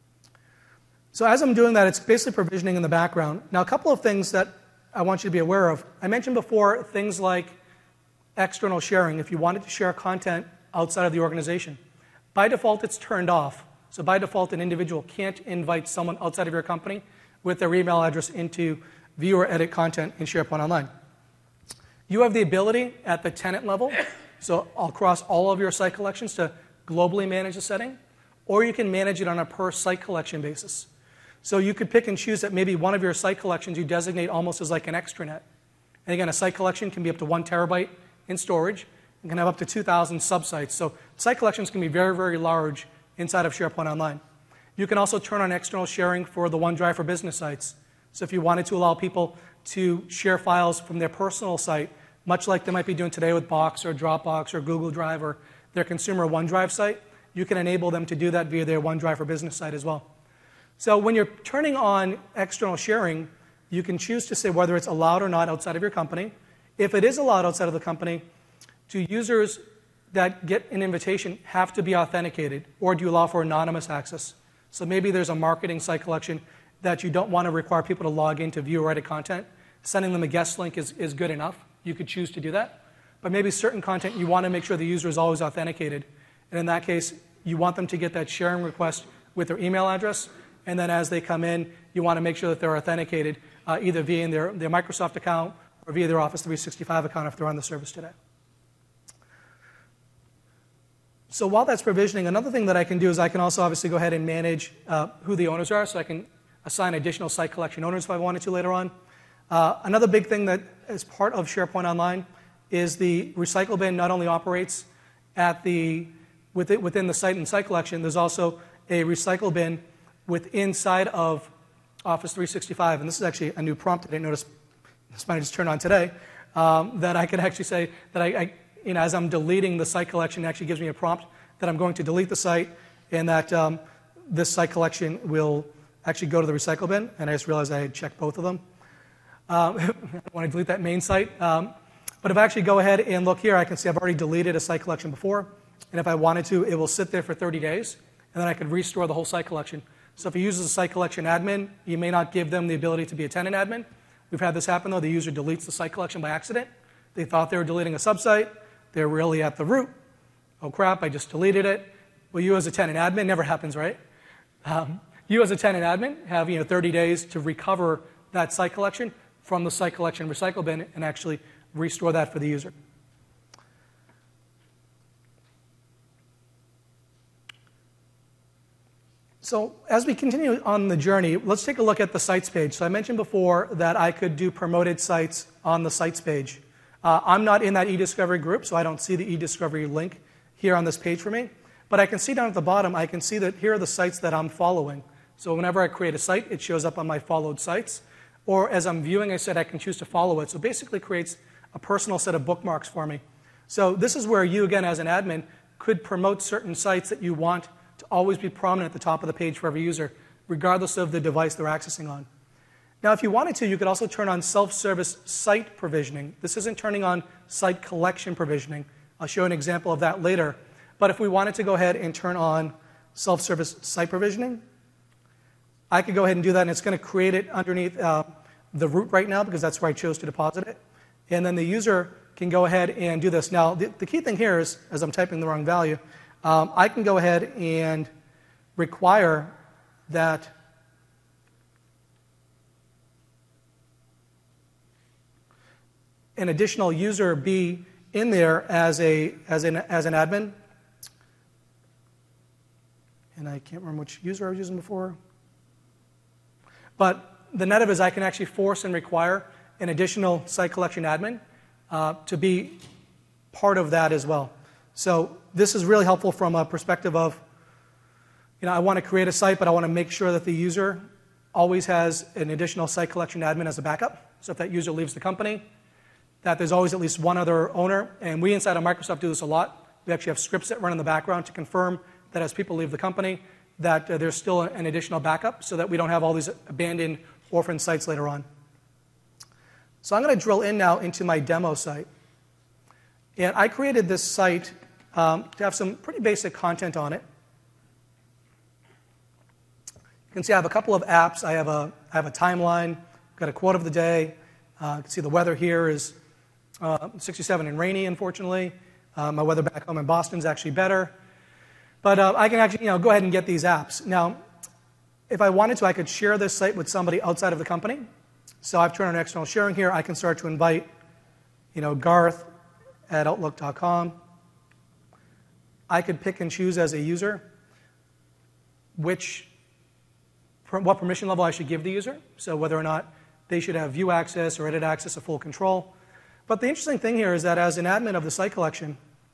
So as I'm doing that, it's basically provisioning in the background. Now, a couple of things that I want you to be aware of. I mentioned before things like external sharing, if you wanted to share content outside of the organization. By default, it's turned off. So by default, an individual can't invite someone outside of your company with their email address into view or edit content in SharePoint Online. You have the ability at the tenant level, so across all of your site collections, to globally manage the setting, or you can manage it on a per site collection basis. So you could pick and choose that maybe one of your site collections you designate almost as like an extranet. And again, a site collection can be up to 1 terabyte in storage and can have up to 2,000 subsites. So site collections can be very, very large inside of SharePoint Online. You can also turn on external sharing for the OneDrive for Business sites. So if you wanted to allow people to share files from their personal site, much like they might be doing today with Box or Dropbox or Google Drive or their consumer OneDrive site, you can enable them to do that via their OneDrive for Business site as well. So when you're turning on external sharing, you can choose to say whether it's allowed or not outside of your company. If it is allowed outside of the company, do users that get an invitation have to be authenticated, or do you allow for anonymous access? So maybe there's a marketing site collection that you don't want to require people to log in to view or edit content. Sending them a guest link is good enough. You could choose to do that. But maybe certain content you want to make sure the user is always authenticated. And in that case, you want them to get that sharing request with their email address. And then as they come in, you want to make sure that they're authenticated either via their Microsoft account or via their Office 365 account if they're on the service today. So while that's provisioning, another thing that I can do is I can also obviously go ahead and manage who the owners are. So I can assign additional site collection owners if I wanted to later on. Another big thing that is part of SharePoint Online is the recycle bin not only operates at within the site and site collection, there's also a recycle bin inside of Office 365. And this is actually a new prompt. I didn't notice this might have just turned on today, that I could actually say that as I'm deleting the site collection, it actually gives me a prompt that I'm going to delete the site and that this site collection will actually go to the recycle bin. And I just realized I had checked both of them. I don't want to delete that main site. But if I actually go ahead and look here, I can see I've already deleted a site collection before. And if I wanted to, it will sit there for 30 days. And then I could restore the whole site collection. So if you use a site collection admin, you may not give them the ability to be a tenant admin. We've had this happen, though. The user deletes the site collection by accident. They thought they were deleting a subsite. They're really at the root. Oh, crap, I just deleted it. Well, you as a tenant admin, never happens, right? You as a tenant admin have 30 days to recover that site collection from the site collection recycle bin and actually restore that for the user. So as we continue on the journey, let's take a look at the sites page. So I mentioned before that I could do promoted sites on the sites page. I'm not in that eDiscovery group, so I don't see the eDiscovery link here on this page for me. But I can see down at the bottom, I can see that here are the sites that I'm following. So whenever I create a site, it shows up on my followed sites. Or as I'm viewing a site, I can choose to follow it. So it basically creates a personal set of bookmarks for me. So this is where you, again, as an admin, could promote certain sites that you want to always be prominent at the top of the page for every user, regardless of the device they're accessing on. Now, if you wanted to, you could also turn on self-service site provisioning. This isn't turning on site collection provisioning. I'll show an example of that later. But if we wanted to go ahead and turn on self-service site provisioning, I could go ahead and do that, and it's going to create it underneath the root right now because that's where I chose to deposit it. And then the user can go ahead and do this. Now, the key thing here is, as I'm typing the wrong value, I can go ahead and require that an additional user be in there as an admin. And I can't remember which user I was using before. But the net of it is I can actually force and require an additional site collection admin to be part of that as well. So this is really helpful from a perspective of, I want to create a site, but I want to make sure that the user always has an additional site collection admin as a backup. So if that user leaves the company, that there's always at least one other owner. And we inside of Microsoft do this a lot. We actually have scripts that run in the background to confirm that as people leave the company, that there's still an additional backup so that we don't have all these abandoned orphan sites later on. So I'm going to drill in now into my demo site. And I created this site to have some pretty basic content on it. You can see I have a couple of apps. I have a timeline. I've got a quote of the day. You can see the weather here is 67 and rainy, unfortunately. My weather back home in Boston is actually better. But I can actually go ahead and get these apps. Now, if I wanted to, I could share this site with somebody outside of the company. So I've turned on external sharing here. I can start to invite Garth at Outlook.com. I could pick and choose as a user what permission level I should give the user, so whether or not they should have view access or edit access or full control. But the interesting thing here is that as an admin of the site collection,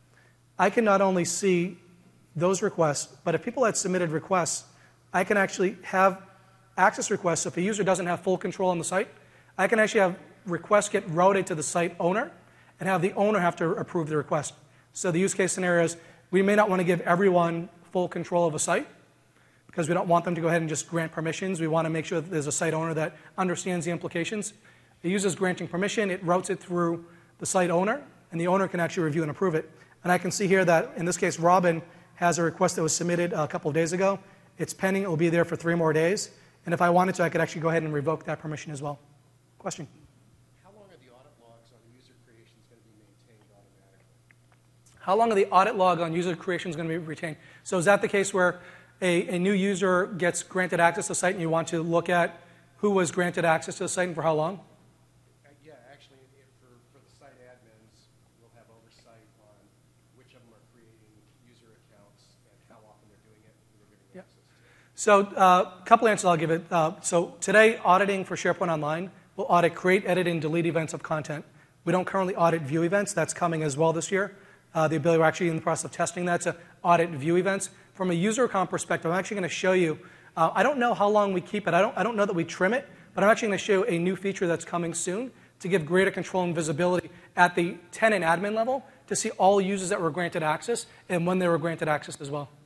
I can not only see those requests, but if people had submitted requests, I can actually have access requests. So if a user doesn't have full control on the site, I can actually have requests get routed to the site owner and have the owner have to approve the request. So the use case scenario is we may not want to give everyone full control of a site because we don't want them to go ahead and just grant permissions. We want to make sure that there's a site owner that understands the implications. The user is granting permission. It routes it through the site owner, and the owner can actually review and approve it. And I can see here that, in this case, Robin has a request that was submitted a couple of days ago. It's pending. It will be there for 3 more days. And if I wanted to, I could actually go ahead and revoke that permission as well. Question? How long are the audit logs on user creations going to be maintained automatically? How long are the audit log on user creations going to be retained? So is that the case where a new user gets granted access to the site and you want to look at who was granted access to the site and for how long? Yeah, actually, for the site admins, we'll have oversight on which of them are creating user accounts and how often they're doing it and they're giving access to it. So a couple answers I'll give it. So today, auditing for SharePoint Online will audit create, edit, and delete events of content. We don't currently audit view events. That's coming as well this year. The ability, we're actually in the process of testing that to audit view events. From a user account perspective, I'm actually going to show you, I don't know how long we keep it. I don't know that we trim it, but I'm actually going to show a new feature that's coming soon to give greater control and visibility at the tenant admin level to see all users that were granted access and when they were granted access as well.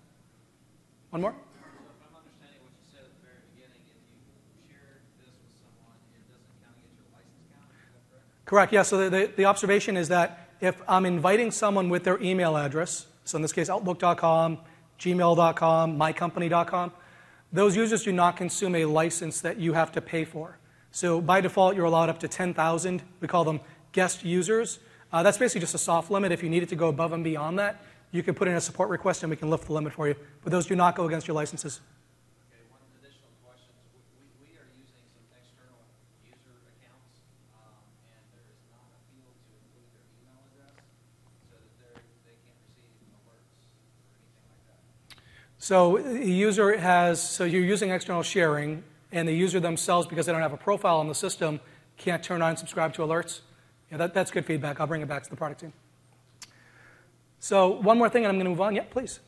One more? So if I'm understanding what you said at the very beginning, if you shared this with someone, it doesn't count against your license count, is that correct? Correct, yeah. So the observation is that if I'm inviting someone with their email address, so in this case, Outlook.com, Gmail.com, mycompany.com, those users do not consume a license that you have to pay for. So by default, you're allowed up to 10,000. We call them guest users. That's basically just a soft limit. If you needed to go above and beyond that, you can put in a support request and we can lift the limit for you. But those do not go against your licenses. Okay, one additional question. We are using some external user accounts, and there is not a field to include their email address so that they can't receive alerts or anything like that. So so you're using external sharing, and the user themselves, because they don't have a profile on the system, can't turn on and subscribe to alerts. Yeah, that's good feedback. I'll bring it back to the product team. So one more thing, and I'm going to move on. Yeah, please.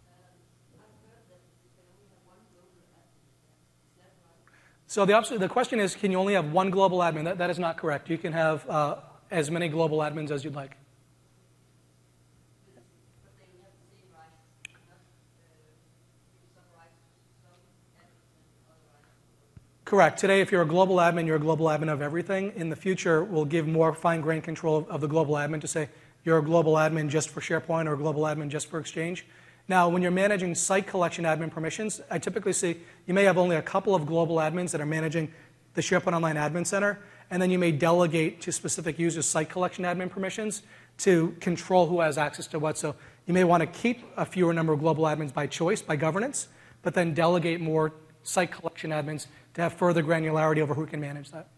So the question is, can you only have one global admin? That is not correct. You can have as many global admins as you'd like. Correct. Today, if you're a global admin, you're a global admin of everything. In the future, we'll give more fine-grained control of the global admin to say you're a global admin just for SharePoint or a global admin just for Exchange. Now, when you're managing site collection admin permissions, I typically see you may have only a couple of global admins that are managing the SharePoint Online Admin Center, and then you may delegate to specific users site collection admin permissions to control who has access to what. So you may want to keep a fewer number of global admins by choice, by governance, but then delegate more site collection admins to have further granularity over who can manage that.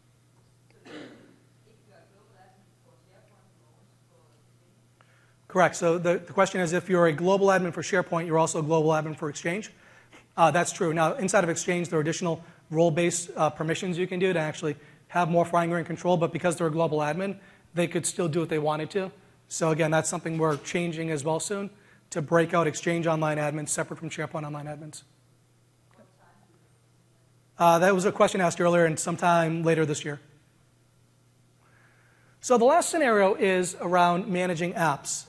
Correct. So the question is, if you're a global admin for SharePoint, you're also a global admin for Exchange. That's true. Now, inside of Exchange, there are additional role-based permissions you can do to actually have more fine-grained control, but because they're a global admin, they could still do what they wanted to. So again, that's something we're changing as well soon to break out Exchange Online admins separate from SharePoint Online admins. That was a question asked earlier, and sometime later this year. So the last scenario is around managing apps.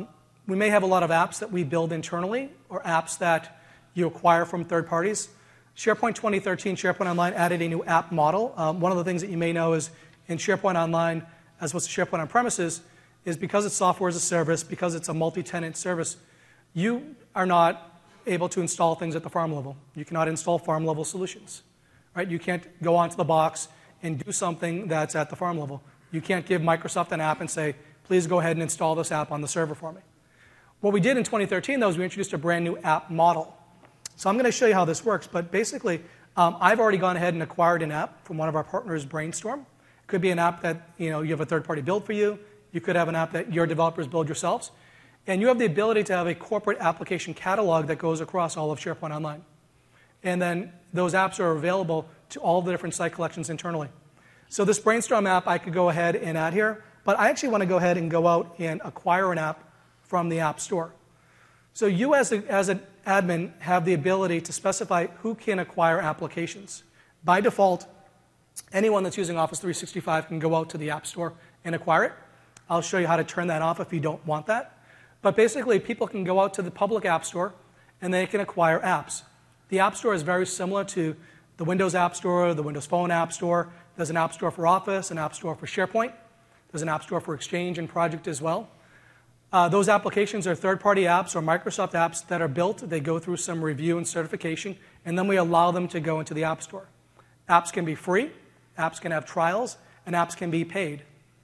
We may have a lot of apps that we build internally or apps that you acquire from third parties. SharePoint 2013, SharePoint Online added a new app model. One of the things that you may know is in SharePoint Online, as opposed to SharePoint on premises, is because it's software as a service, because it's a multi-tenant service, you are not able to install things at the farm level. You cannot install farm-level solutions. Right? You can't go onto the box and do something that's at the farm level. You can't give Microsoft an app and say, please go ahead and install this app on the server for me. What we did in 2013, though, is we introduced a brand new app model. So I'm going to show you how this works, but basically, I've already gone ahead and acquired an app from one of our partners, Brainstorm. It could be an app that you have a third-party build for you. You could have an app that your developers build yourselves. And you have the ability to have a corporate application catalog that goes across all of SharePoint Online. And then those apps are available to all the different site collections internally. So this Brainstorm app I could go ahead and add here, but I actually want to go ahead and go out and acquire an app from the App Store. So you as an admin have the ability to specify who can acquire applications. By default, anyone that's using Office 365 can go out to the App Store and acquire it. I'll show you how to turn that off if you don't want that. But basically, people can go out to the public App Store and they can acquire apps. The App Store is very similar to the Windows App Store, the Windows Phone App Store. There's an App Store for Office, an App Store for SharePoint. There's an App Store for Exchange and Project as well. Those applications are third-party apps or Microsoft apps that are built. They go through some review and certification, and then we allow them to go into the App Store. Apps can be free, apps can have trials, and apps can be paid.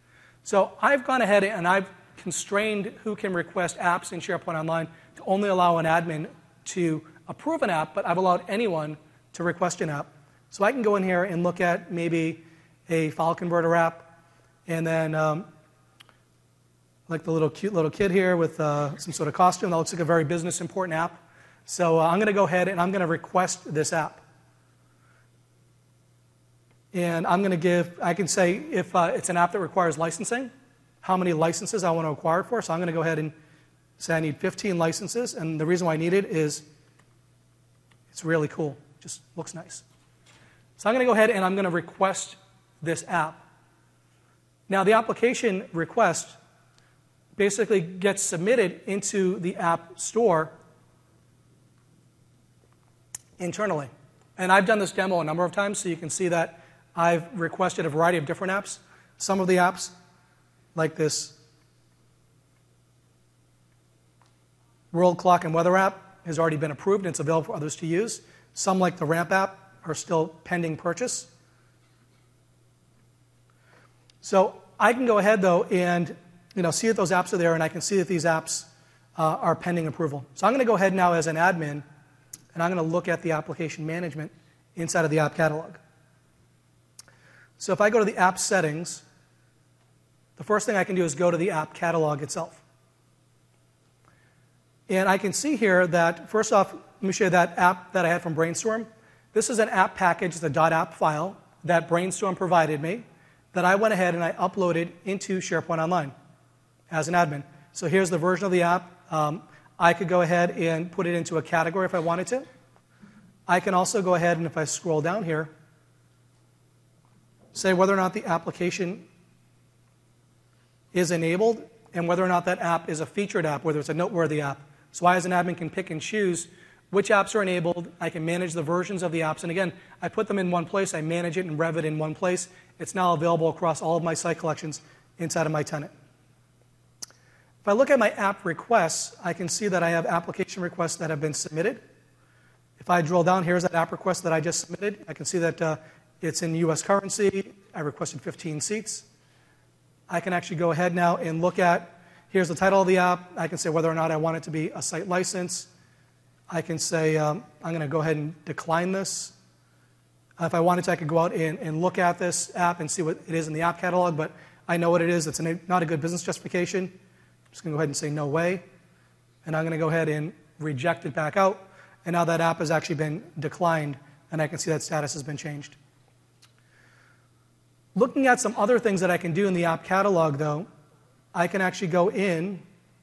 So I've gone ahead and I've constrained who can request apps in SharePoint Online to only allow an admin to approve an app, but I've allowed anyone to request an app. So I can go in here and look at maybe a file converter app, and then like the cute little kid here with some sort of costume. That looks like a very business important app. So I'm going to go ahead and I'm going to request this app. And I'm going to I can say if it's an app that requires licensing, how many licenses I want to acquire it for. So I'm going to go ahead and say I need 15 licenses. And the reason why I need it is it's really cool. Just looks nice. So I'm going to go ahead and I'm going to request this app. Now, the application request basically gets submitted into the App Store internally. And I've done this demo a number of times, so you can see that I've requested a variety of different apps. Some of the apps, like this World Clock and Weather app, has already been approved and it's available for others to use. Some, like the Ramp app, are still pending purchase. So I can go ahead, though, and see that those apps are there, and I can see that these apps are pending approval. So I'm going to go ahead now as an admin, and I'm going to look at the application management inside of the app catalog. So if I go to the app settings, the first thing I can do is go to the app catalog itself. And I can see here that, first off, me show you that app that I had from Brainstorm. This is an app package, it's a .app file that Brainstorm provided me that I went ahead and I uploaded into SharePoint Online as an admin. So here's the version of the app. I could go ahead and put it into a category if I wanted to. I can also go ahead and if I scroll down here, say whether or not the application is enabled and whether or not that app is a featured app, whether it's a noteworthy app. So I as an admin can pick and choose which apps are enabled. I can manage the versions of the apps. And again, I put them in one place. I manage it and rev it in one place. It's now available across all of my site collections inside of my tenant. If I look at my app requests, I can see that I have application requests that have been submitted. If I drill down, here's that app request that I just submitted. I can see that it's in US currency. I requested 15 seats. I can actually go ahead now and look at, here's the title of the app. I can say whether or not I want it to be a site license. I can say I'm going to go ahead and decline this. If I wanted to, I could go out and look at this app and see what it is in the app catalog, but I know what it is. It's not a good business justification. I'm just going to go ahead and say no way. And I'm going to go ahead and reject it back out. And now that app has actually been declined, and I can see that status has been changed. Looking at some other things that I can do in the app catalog, though, I can actually go in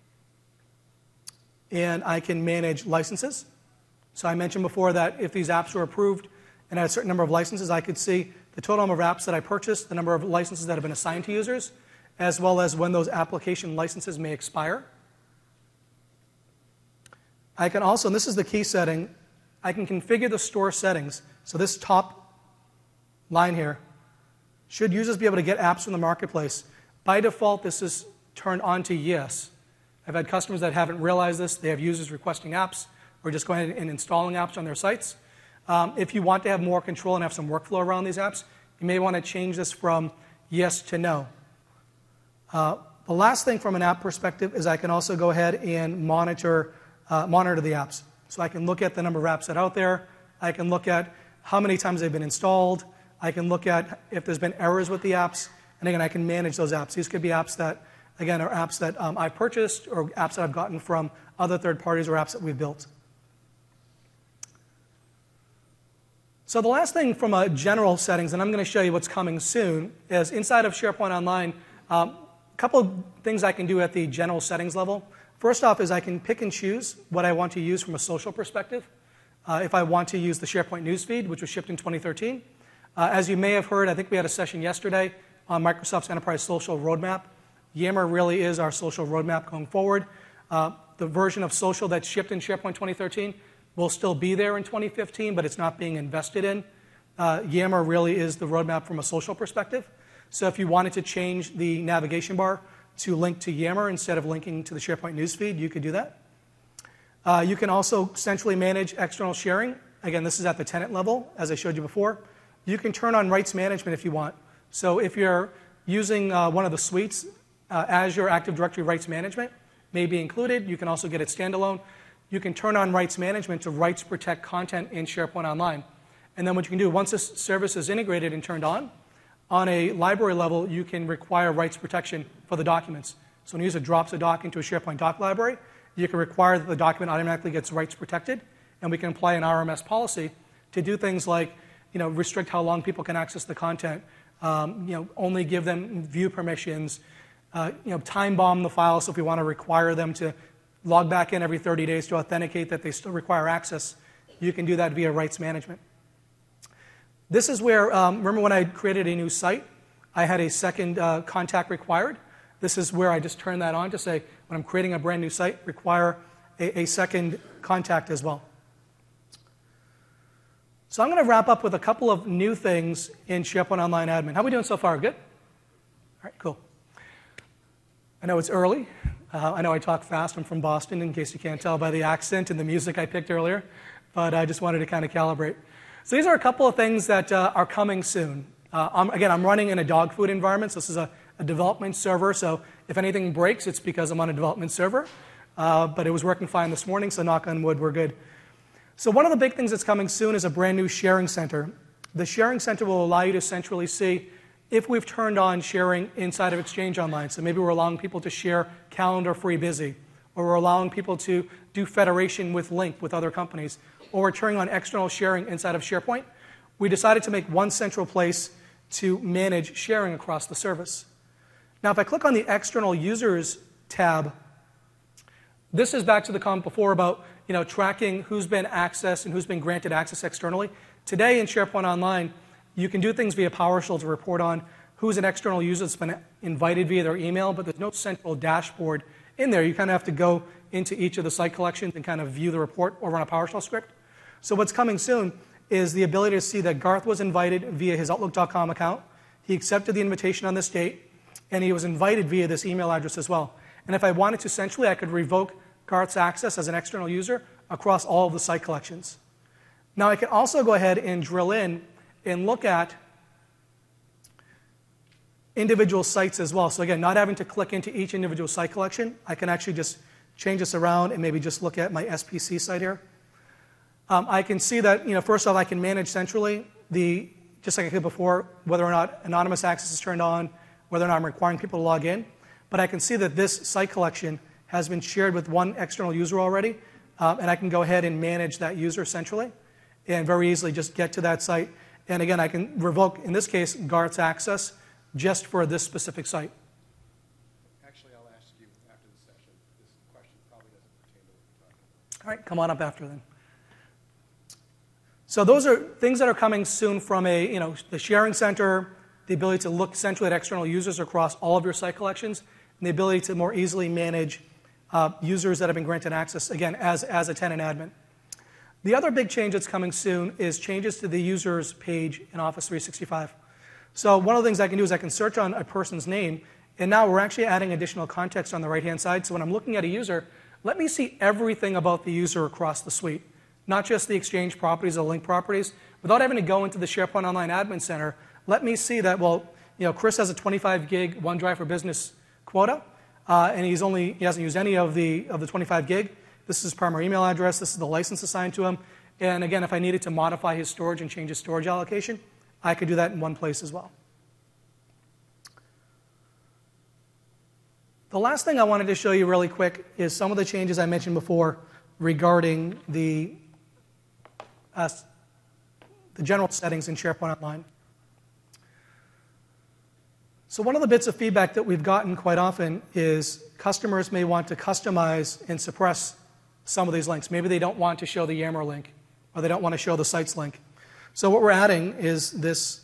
and I can manage licenses. So I mentioned before that if these apps were approved and had a certain number of licenses, I could see the total number of apps that I purchased, the number of licenses that have been assigned to users, as well as when those application licenses may expire. I can also, and this is the key setting, I can configure the store settings. So this top line here, should users be able to get apps from the marketplace? By default, this is turned on to yes. I've had customers that haven't realized this. They have users requesting apps or just going and installing apps on their sites. If you want to have more control and have some workflow around these apps, you may want to change this from yes to no. The last thing from an app perspective is I can also go ahead and monitor the apps. So I can look at the number of apps that are out there. I can look at how many times they've been installed. I can look at if there's been errors with the apps. And again, I can manage those apps. These could be apps that, again, are apps that I've purchased or apps that I've gotten from other third parties or apps that we've built. So the last thing from a general settings, and I'm going to show you what's coming soon, is inside of SharePoint Online, a couple of things I can do at the general settings level. First off is I can pick and choose what I want to use from a social perspective. If I want to use the SharePoint newsfeed, which was shipped in 2013. As you may have heard, I think we had a session yesterday on Microsoft's Enterprise Social Roadmap. Yammer really is our social roadmap going forward. The version of social that's shipped in SharePoint 2013 will still be there in 2015, but it's not being invested in. Yammer really is the roadmap from a social perspective. So if you wanted to change the navigation bar to link to Yammer instead of linking to the SharePoint newsfeed, you could do that. You can also centrally manage external sharing. Again, this is at the tenant level, as I showed you before. You can turn on rights management if you want. So if you're using one of the suites, Azure Active Directory Rights Management may be included. You can also get it standalone. You can turn on rights management to rights protect content in SharePoint Online. And then what you can do, once this service is integrated and turned on a library level, you can require rights protection for the documents. So when a user drops a doc into a SharePoint doc library, you can require that the document automatically gets rights protected, and we can apply an RMS policy to do things like restrict how long people can access the content, only give them view permissions, time bomb the file, so if we want to require them to log back in every 30 days to authenticate that they still require access, you can do that via rights management. This is where, remember when I created a new site, I had a second contact required. This is where I just turn that on to say, when I'm creating a brand new site, require a second contact as well. So I'm going to wrap up with a couple of new things in SharePoint Online Admin. How are we doing so far? Good? All right, cool. I know it's early. I know I talk fast. I'm from Boston, in case you can't tell by the accent and the music I picked earlier. But I just wanted to kind of calibrate. So these are a couple of things that are coming soon. Again, I'm running in a dog food environment. So this is a development server. So if anything breaks, it's because I'm on a development server. But it was working fine this morning, so knock on wood, we're good. So one of the big things that's coming soon is a brand new sharing center. The sharing center will allow you to centrally see if we've turned on sharing inside of Exchange Online. So maybe we're allowing people to share calendar free busy, or we're allowing people to do federation with Lync with other companies, or we're turning on external sharing inside of SharePoint, we decided to make one central place to manage sharing across the service. Now, if I click on the External Users tab, this is back to the comment before about tracking who's been accessed and who's been granted access externally. Today in SharePoint Online, you can do things via PowerShell to report on who's an external user that's been invited via their email, but there's no central dashboard in there. You kind of have to go into each of the site collections and kind of view the report or run a PowerShell script. So what's coming soon is the ability to see that Garth was invited via his Outlook.com account. He accepted the invitation on this date, and he was invited via this email address as well. And if I wanted to, centrally, I could revoke Garth's access as an external user across all of the site collections. Now, I can also go ahead and drill in and look at individual sites as well. So again, not having to click into each individual site collection, I can actually just change this around and maybe just look at my SPC site here. I can see that, first off, I can manage centrally just like I did before, whether or not anonymous access is turned on, whether or not I'm requiring people to log in. But I can see that this site collection has been shared with one external user already, and I can go ahead and manage that user centrally and very easily just get to that site. And again, I can revoke, in this case, Garth's access just for this specific site. Actually, I'll ask you after the session. This question probably doesn't pertain to what you're talking about. All right, come on up after then. So those are things that are coming soon from the sharing center, the ability to look centrally at external users across all of your site collections, and the ability to more easily manage users that have been granted access, again, as a tenant admin. The other big change that's coming soon is changes to the users page in Office 365. So one of the things I can do is I can search on a person's name, and now we're actually adding additional context on the right-hand side. So when I'm looking at a user, let me see everything about the user across the suite, not just the Exchange properties or Lync properties. Without having to go into the SharePoint Online Admin Center, let me see that, Chris has a 25 gig OneDrive for Business quota, and he hasn't used any of the 25 gig. This is his primary email address. This is the license assigned to him. And again, if I needed to modify his storage and change his storage allocation, I could do that in one place as well. The last thing I wanted to show you really quick is some of the changes I mentioned before regarding the general settings in SharePoint Online. So one of the bits of feedback that we've gotten quite often is customers may want to customize and suppress some of these links. Maybe they don't want to show the Yammer link, or they don't want to show the sites link. So what we're adding is this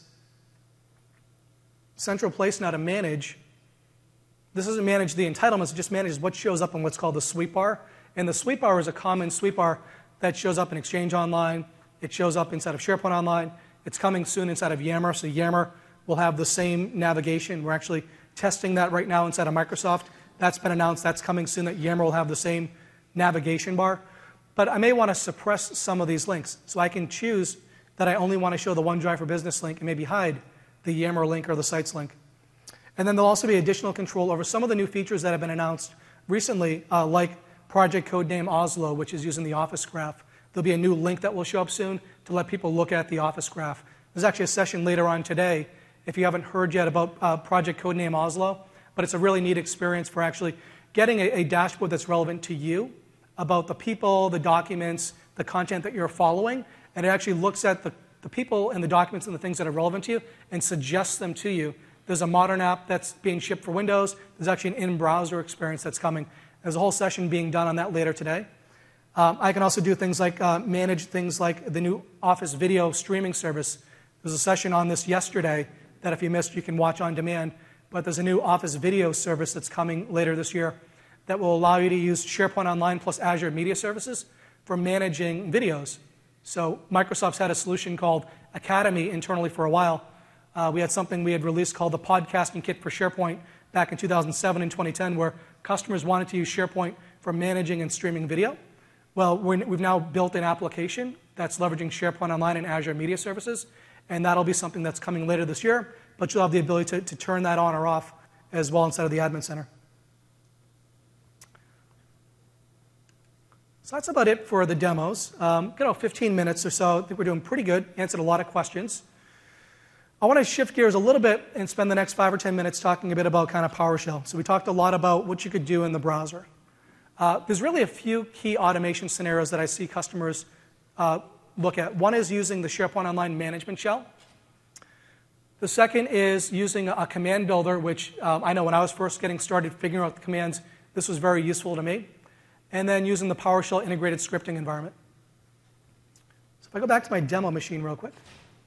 central place now to manage. This doesn't manage the entitlements, it just manages what shows up in what's called the sweep bar. And the sweep bar is a common sweep bar that shows up in Exchange Online. It shows up inside of SharePoint Online. It's coming soon inside of Yammer. So Yammer will have the same navigation. We're actually testing that right now inside of Microsoft. That's been announced. That's coming soon, that Yammer will have the same navigation bar. But I may want to suppress some of these links. So I can choose that I only want to show the OneDrive for Business link and maybe hide the Yammer link or the sites link. And then there'll also be additional control over some of the new features that have been announced recently, like Project Codename Oslo, which is using the Office Graph. There'll be a new link that will show up soon to let people look at the Office Graph. There's actually a session later on today, if you haven't heard yet, about Project Codename Oslo, but it's a really neat experience for actually getting a dashboard that's relevant to you about the people, the documents, the content that you're following, and it actually looks at the people and the documents and the things that are relevant to you and suggests them to you. There's a modern app that's being shipped for Windows. There's actually an in-browser experience that's coming. There's a whole session being done on that later today. I can also do things like manage things like the new Office video streaming service. There's a session on this yesterday that if you missed, you can watch on demand. But there's a new Office video service that's coming later this year that will allow you to use SharePoint Online plus Azure Media Services for managing videos. So Microsoft's had a solution called Academy internally for a while. We had something we had released called the Podcasting Kit for SharePoint back in 2007 and 2010, where customers wanted to use SharePoint for managing and streaming video. Well, we've now built an application that's leveraging SharePoint Online and Azure Media Services, and that'll be something that's coming later this year, but you'll have the ability to turn that on or off as well inside of the Admin Center. So that's about it for the demos. 15 minutes or so. I think we're doing pretty good. Answered a lot of questions. I want to shift gears a little bit and spend the next 5 or 10 minutes talking a bit about kind of PowerShell. So we talked a lot about what you could do in the browser. There's really a few key automation scenarios that I see customers look at. One is using the SharePoint Online Management Shell. The second is using a command builder, which I know when I was first getting started figuring out the commands, this was very useful to me. And then using the PowerShell integrated scripting environment. So if I go back to my demo machine real quick.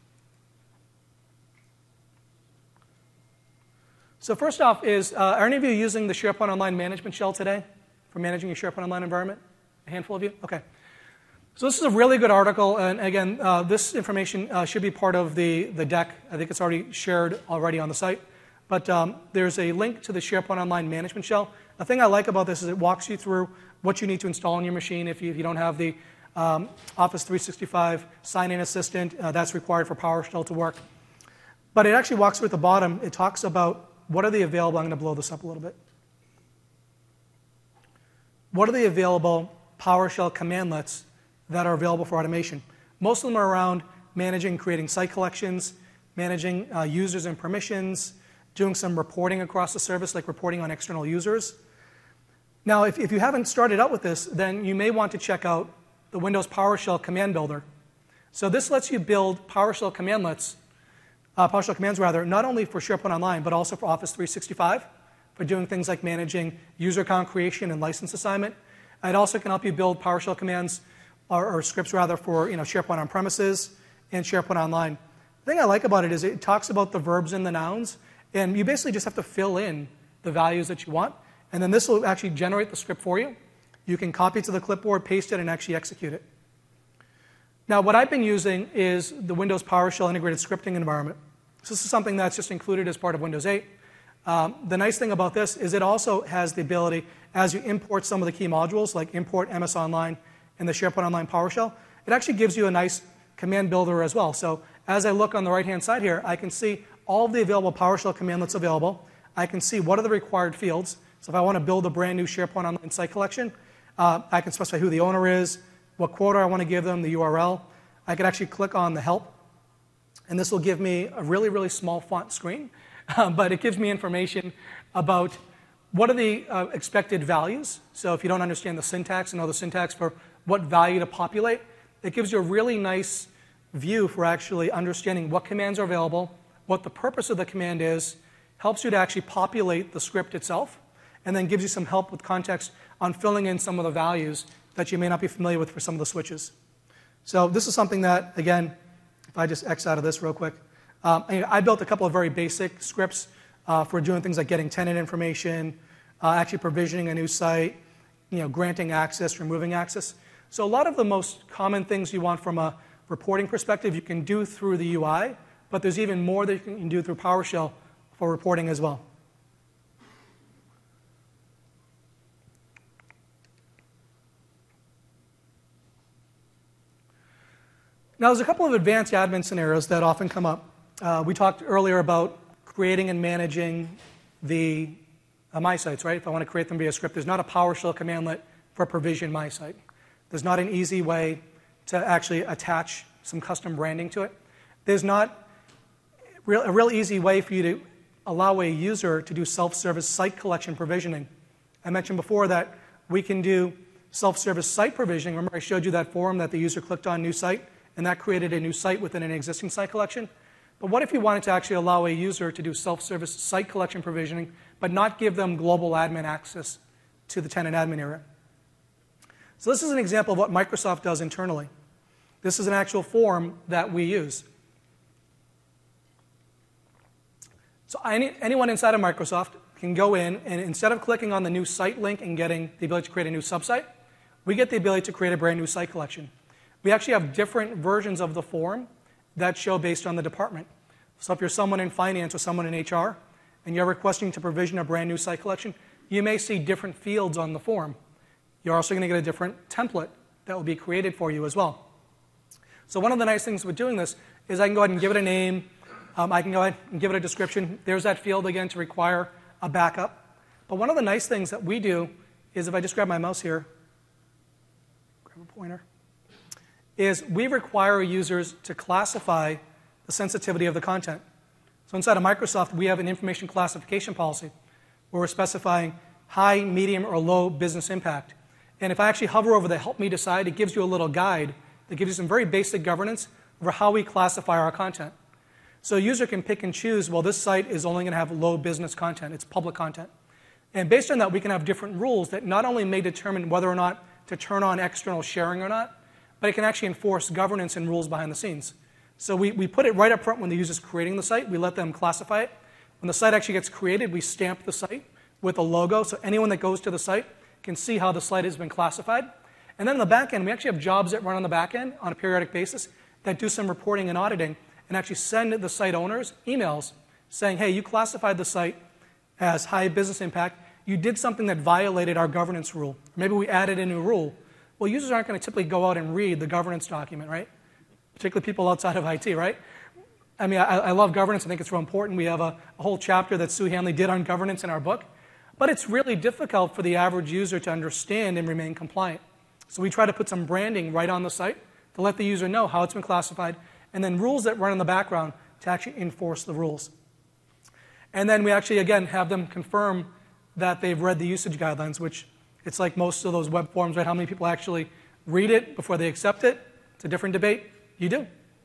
So first off is, are any of you using the SharePoint Online Management Shell today for managing your SharePoint Online environment? A handful of you? Okay. So this is a really good article, and again, this information should be part of the deck. I think it's already shared already on the site. But there's a link to the SharePoint Online Management Shell. The thing I like about this is it walks you through what you need to install on your machine if you don't have the Office 365 sign-in assistant. That's required for PowerShell to work. But it actually walks through at the bottom. It talks about what are the available. I'm going to blow this up a little bit. What are the available PowerShell commandlets that are available for automation? Most of them are around managing, creating site collections, managing users and permissions, doing some reporting across the service, like reporting on external users. Now, if you haven't started out with this, then you may want to check out the Windows PowerShell Command Builder. So this lets you build PowerShell commandlets, PowerShell commands rather, not only for SharePoint Online, but also for Office 365, for doing things like managing user account creation and license assignment. It also can help you build PowerShell commands or scripts rather for SharePoint on premises and SharePoint Online. The thing I like about it is it talks about the verbs and the nouns, and you basically just have to fill in the values that you want, and then this will actually generate the script for you. You can copy it to the clipboard, paste it, and actually execute it. Now, what I've been using is the Windows PowerShell integrated scripting environment. So this is something that's just included as part of Windows 8. The nice thing about this is it also has the ability, as you import some of the key modules, like import MS Online and the SharePoint Online PowerShell, it actually gives you a nice command builder as well. So as I look on the right-hand side here, I can see all of the available PowerShell commandlets available. I can see what are the required fields. So if I want to build a brand new SharePoint Online site collection, I can specify who the owner is, what quota I want to give them, the URL. I can actually click on the help, and this will give me a really, really small font screen, but it gives me information about what are the expected values. So if you don't understand the syntax and know the syntax for what value to populate, it gives you a really nice view for actually understanding what commands are available, what the purpose of the command is, helps you to actually populate the script itself, and then gives you some help with context on filling in some of the values that you may not be familiar with for some of the switches. So this is something that, again, if I just X out of this real quick, I built a couple of very basic scripts for doing things like getting tenant information, actually provisioning a new site, granting access, removing access. So a lot of the most common things you want from a reporting perspective you can do through the UI, but there's even more that you can do through PowerShell for reporting as well. Now, there's a couple of advanced admin scenarios that often come up. We talked earlier about creating and managing the my sites, right? If I want to create them via script, there's not a PowerShell commandlet for provision my site. There's not an easy way to actually attach some custom branding to it. There's not a real easy way for you to allow a user to do self-service site collection provisioning. I mentioned before that we can do self-service site provisioning. Remember I showed you that form that the user clicked on new site, and that created a new site within an existing site collection. But what if you wanted to actually allow a user to do self-service site collection provisioning, but not give them global admin access to the tenant admin area? So this is an example of what Microsoft does internally. This is an actual form that we use. So anyone inside of Microsoft can go in, and instead of clicking on the new site link and getting the ability to create a new subsite, we get the ability to create a brand new site collection. We actually have different versions of the form that show based on the department. So if you're someone in finance or someone in HR, and you're requesting to provision a brand new site collection, you may see different fields on the form. You're also going to get a different template that will be created for you as well. So one of the nice things with doing this is I can go ahead and give it a name. I can go ahead and give it a description. There's that field again to require a backup. But one of the nice things that we do is if I just grab my mouse here, grab a pointer, is we require users to classify the sensitivity of the content. So inside of Microsoft, we have an information classification policy where we're specifying high, medium, or low business impact. And if I actually hover over the Help Me Decide, it gives you a little guide that gives you some very basic governance over how we classify our content. So a user can pick and choose, well, this site is only going to have low business content. It's public content. And based on that, we can have different rules that not only may determine whether or not to turn on external sharing or not, but it can actually enforce governance and rules behind the scenes. So we put it right up front when the user's creating the site. We let them classify it. When the site actually gets created, we stamp the site with a logo, so anyone that goes to the site can see how the site has been classified. And then on the back end, we actually have jobs that run on the back end on a periodic basis that do some reporting and auditing and actually send the site owners emails saying, hey, you classified the site as high business impact. You did something that violated our governance rule. Maybe we added a new rule. Well, users aren't going to typically go out and read the governance document, right? Particularly people outside of IT, right? I mean, I love governance. I think it's real important. We have a whole chapter that Sue Hanley did on governance in our book. But it's really difficult for the average user to understand and remain compliant. So we try to put some branding right on the site to let the user know how it's been classified, and then rules that run in the background to actually enforce the rules. And then we actually, again, have them confirm that they've read the usage guidelines, which it's like most of those web forms, right? How many people actually read it before they accept it? It's a different debate. You do. Is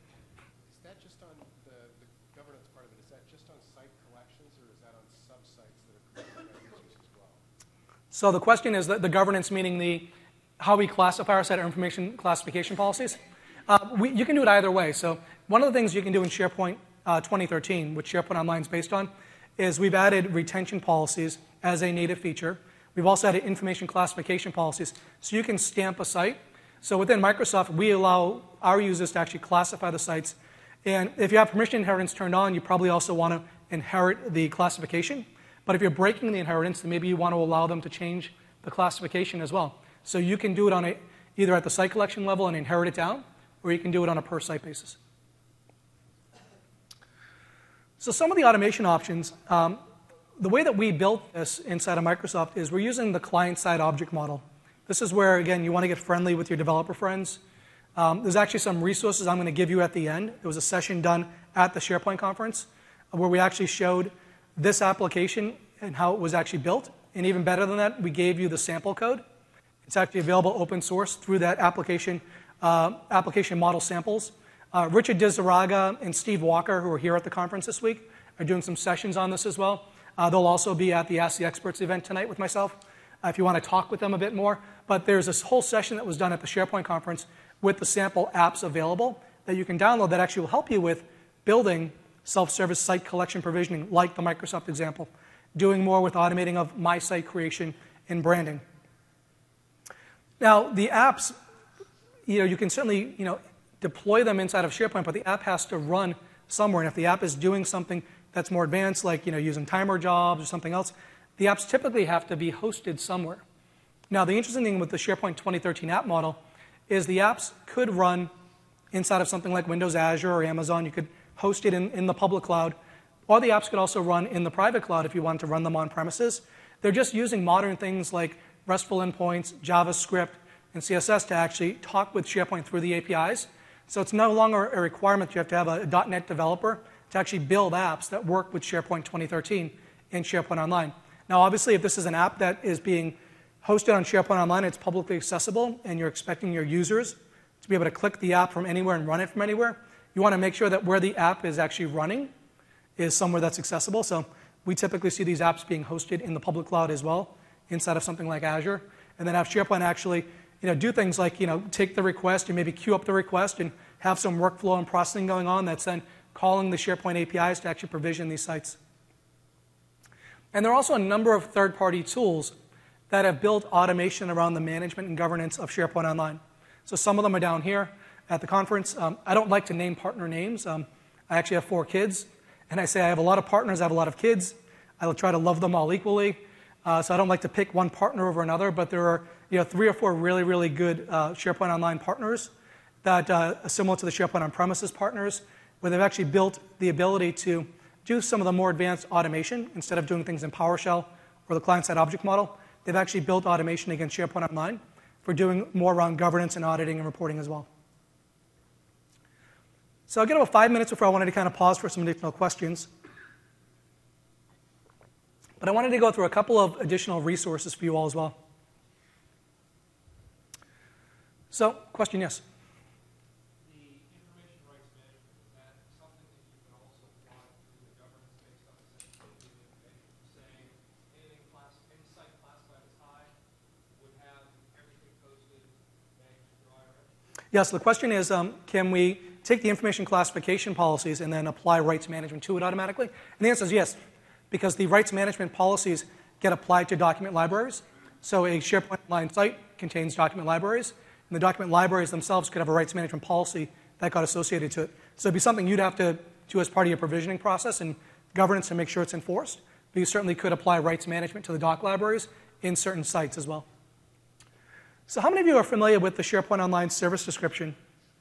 that just on the governance part of it? Is that just on site collections, or is that on sub-sites that are created by users as well? So the question is the governance, meaning how we classify our set of information classification policies. You can do it either way. So one of the things you can do in SharePoint 2013, which SharePoint Online is based on, is we've added retention policies as a native feature. We've also added information classification policies. So you can stamp a site. So within Microsoft, we allow our users to actually classify the sites. And if you have permission inheritance turned on, you probably also want to inherit the classification. But if you're breaking the inheritance, then maybe you want to allow them to change the classification as well. So you can do it on either at the site collection level and inherit it down, or you can do it on a per-site basis. So some of the automation options, the way that we built this inside of Microsoft is we're using the client-side object model. This is where, again, you want to get friendly with your developer friends. There's actually some resources I'm going to give you at the end. There was a session done at the SharePoint conference where we actually showed this application and how it was actually built. And even better than that, we gave you the sample code. It's actually available open source through that application model samples. Richard Dizaraga and Steve Walker, who are here at the conference this week, are doing some sessions on this as well. They'll also be at the Ask the Experts event tonight with myself if you want to talk with them a bit more. But there's this whole session that was done at the SharePoint conference with the sample apps available that you can download that actually will help you with building self-service site collection provisioning, like the Microsoft example, doing more with automating of my site creation and branding. Now, the apps, you can certainly, deploy them inside of SharePoint, but the app has to run somewhere. And if the app is doing something that's more advanced, like, using timer jobs or something else, the apps typically have to be hosted somewhere. Now, the interesting thing with the SharePoint 2013 app model is the apps could run inside of something like Windows Azure or Amazon. You could host it in the public cloud. Or the apps could also run in the private cloud if you wanted to run them on premises. They're just using modern things like RESTful endpoints, JavaScript, and CSS to actually talk with SharePoint through the APIs. So it's no longer a requirement you have to have a .NET developer to actually build apps that work with SharePoint 2013 and SharePoint Online. Now, obviously, if this is an app that is being hosted on SharePoint Online, it's publicly accessible, and you're expecting your users to be able to click the app from anywhere and run it from anywhere, you want to make sure that where the app is actually running is somewhere that's accessible. So we typically see these apps being hosted in the public cloud as well, inside of something like Azure, and then have SharePoint actually do things like take the request and maybe queue up the request and have some workflow and processing going on that's then calling the SharePoint APIs to actually provision these sites. And there are also a number of third-party tools that have built automation around the management and governance of SharePoint Online. So some of them are down here at the conference. I don't like to name partner names. I actually have 4 kids, and I say I have a lot of partners, I have a lot of kids. I will try to love them all equally. So I don't like to pick one partner over another, but there are 3 or 4 really, really good SharePoint Online partners that are similar to the SharePoint On-Premises partners, where they've actually built the ability to do some of the more advanced automation instead of doing things in PowerShell or the client-side object model. They've actually built automation against SharePoint Online for doing more around governance and auditing and reporting as well. So I'll get about 5 minutes before I wanted to kind of pause for some additional questions. But I wanted to go through a couple of additional resources for you all as well. So, question, yes? The information rights management, is that something that you can also apply to the governance based on the sensitivity of information? Saying any site classified as high would have everything posted managed through IRS? Yes, the question is, can we take the information classification policies and then apply rights management to it automatically? And the answer is yes, because the rights management policies get applied to document libraries. So a SharePoint Online site contains document libraries, and the document libraries themselves could have a rights management policy that got associated to it. So it'd be something you'd have to do as part of your provisioning process and governance to make sure it's enforced. But you certainly could apply rights management to the doc libraries in certain sites as well. So how many of you are familiar with the SharePoint Online service description?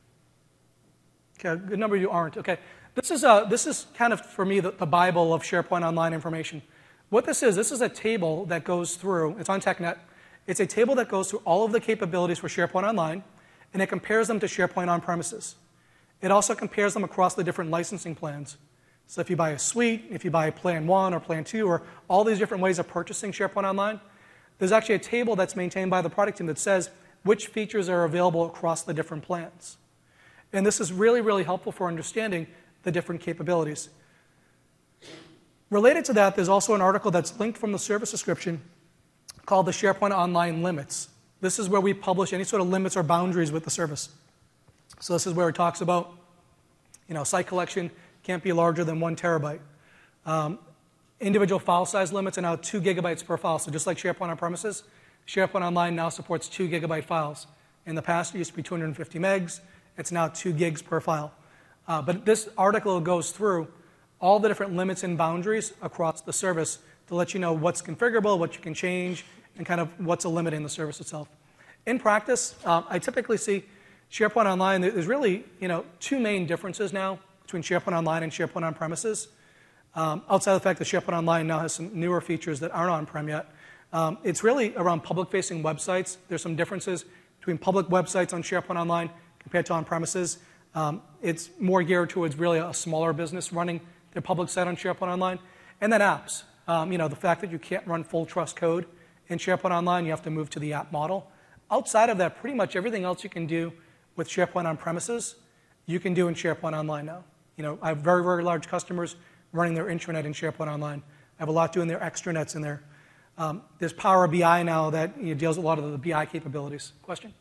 Okay, a good number of you aren't. Okay, this is kind of, for me, the Bible of SharePoint Online information. What this is a table that goes through, it's on TechNet, it's a table that goes through all of the capabilities for SharePoint Online, and it compares them to SharePoint on-premises. It also compares them across the different licensing plans. So if you buy a suite, if you buy Plan 1 or Plan 2, or all these different ways of purchasing SharePoint Online, there's actually a table that's maintained by the product team that says which features are available across the different plans. And this is really, really helpful for understanding the different capabilities. Related to that, there's also an article that's linked from the service description called the SharePoint Online Limits. This is where we publish any sort of limits or boundaries with the service. So this is where it talks about, site collection can't be larger than 1 terabyte. Individual file size limits are now 2 gigabytes per file. So just like SharePoint on-premises, SharePoint Online now supports 2 gigabyte files. In the past, it used to be 250 megs. It's now 2 gigs per file. But this article goes through all the different limits and boundaries across the service to let you know what's configurable, what you can change, and kind of what's a limit in the service itself. In practice, I typically see SharePoint Online, there's really 2 main differences now between SharePoint Online and SharePoint on-premises. Outside of the fact that SharePoint Online now has some newer features that aren't on-prem yet. It's really around public-facing websites. There's some differences between public websites on SharePoint Online compared to on-premises. It's more geared towards really a smaller business running their public site on SharePoint Online. And then apps. The fact that you can't run full trust code in SharePoint Online, you have to move to the app model. Outside of that, pretty much everything else you can do with SharePoint on-premises, you can do in SharePoint Online now. I have very, very large customers running their intranet in SharePoint Online. I have a lot doing their extranets in there. There's Power BI now that deals with a lot of the BI capabilities. Question?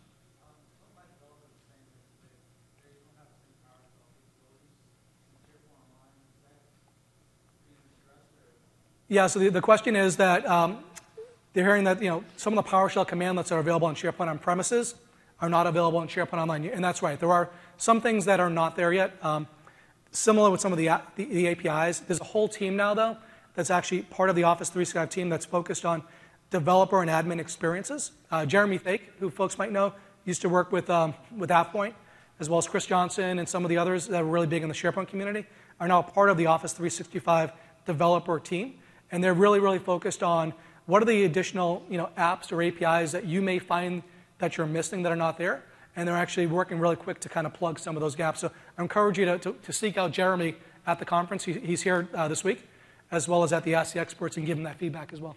Yeah, so the question is that they're hearing that some of the PowerShell commandlets that are available on SharePoint on-premises are not available on SharePoint Online. And that's right. There are some things that are not there yet. Similar with some of the APIs. There's a whole team now, though, that's actually part of the Office 365 team that's focused on developer and admin experiences. Jeremy Fake, who folks might know, used to work with AvePoint, as well as Chris Johnson and some of the others that were really big in the SharePoint community, are now part of the Office 365 developer team. And they're really, really focused on what are the additional apps or APIs that you may find that you're missing that are not there. And they're actually working really quick to kind of plug some of those gaps. So I encourage you to seek out Jeremy at the conference. He's here this week, as well as at the Ask the Experts, and give him that feedback as well.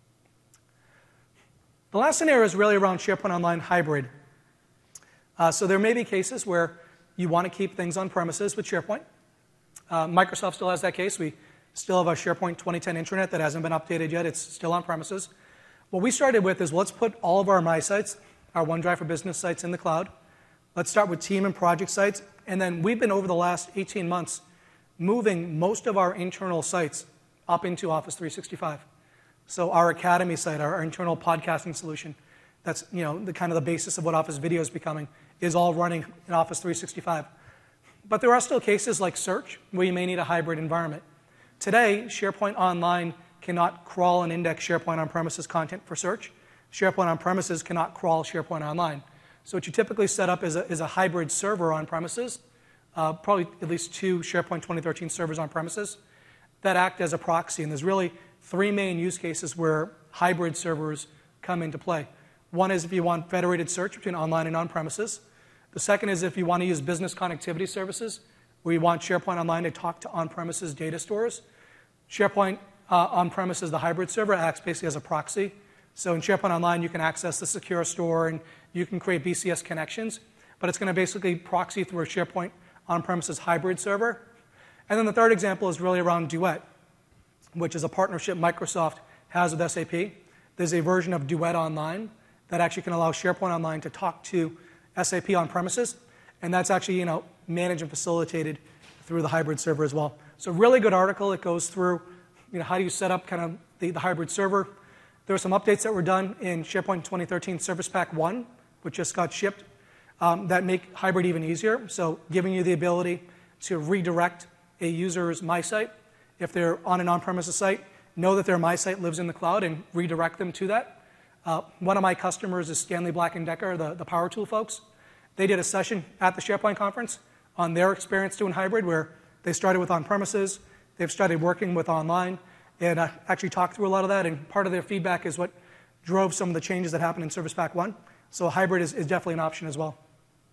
The last scenario is really around SharePoint Online hybrid. So there may be cases where you want to keep things on premises with SharePoint. Microsoft still has that case. We still have our SharePoint 2010 intranet that hasn't been updated yet. It's still on premises. What we started with is let's put all of our My Sites, our OneDrive for Business sites, in the cloud. Let's start with team and project sites. And then we've been, over the last 18 months, moving most of our internal sites up into Office 365. So our Academy site, our internal podcasting solution, that's the kind of the basis of what Office Video is becoming, is all running in Office 365. But there are still cases like search where you may need a hybrid environment. Today, SharePoint Online cannot crawl and index SharePoint on-premises content for search. SharePoint on-premises cannot crawl SharePoint Online. So what you typically set up is a hybrid server on-premises, probably at least 2 SharePoint 2013 servers on-premises, that act as a proxy. And there's really 3 main use cases where hybrid servers come into play. One is if you want federated search between online and on-premises. The second is if you want to use business connectivity services, where you want SharePoint Online to talk to on-premises data stores. SharePoint on-premises, the hybrid server, acts basically as a proxy So in SharePoint Online, you can access the secure store and you can create BCS connections, but it's going to basically proxy through a SharePoint on-premises hybrid server. And then the third example is really around Duet, which is a partnership Microsoft has with SAP. There's a version of Duet Online that actually can allow SharePoint Online to talk to SAP on-premises, and that's actually managed and facilitated through the hybrid server as well. So really good article. It goes through how do you set up kind of the hybrid server. There were some updates that were done in SharePoint 2013 Service Pack 1, which just got shipped, that make hybrid even easier. So giving you the ability to redirect a user's MySite if they're on an on-premises site, know that their MySite lives in the cloud and redirect them to that. One of my customers is Stanley Black & Decker, the power tool folks. They did a session at the SharePoint conference on their experience doing hybrid, where they started with on-premises, they've started working with online, and actually talked through a lot of that, and part of their feedback is what drove some of the changes that happened in Service Pack 1. So hybrid is definitely an option as well.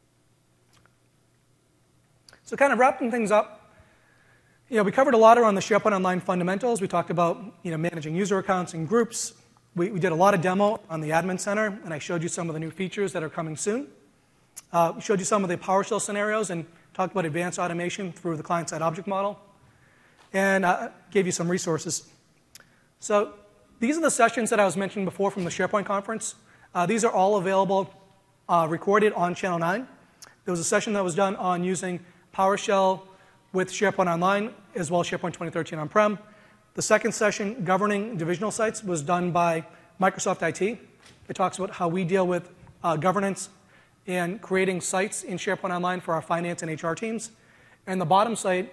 So kind of wrapping things up, we covered a lot around the SharePoint Online fundamentals. We talked about managing user accounts and groups. We did a lot of demo on the Admin Center, and I showed you some of the new features that are coming soon. We showed you some of the PowerShell scenarios and talked about advanced automation through the client-side object model, and gave you some resources. So these are the sessions that I was mentioning before from the SharePoint conference. These are all available recorded on Channel 9. There was a session that was done on using PowerShell with SharePoint Online, as well as SharePoint 2013 on-prem. The second session, governing divisional sites, was done by Microsoft IT. It talks about how we deal with governance and creating sites in SharePoint Online for our finance and HR teams. And the bottom session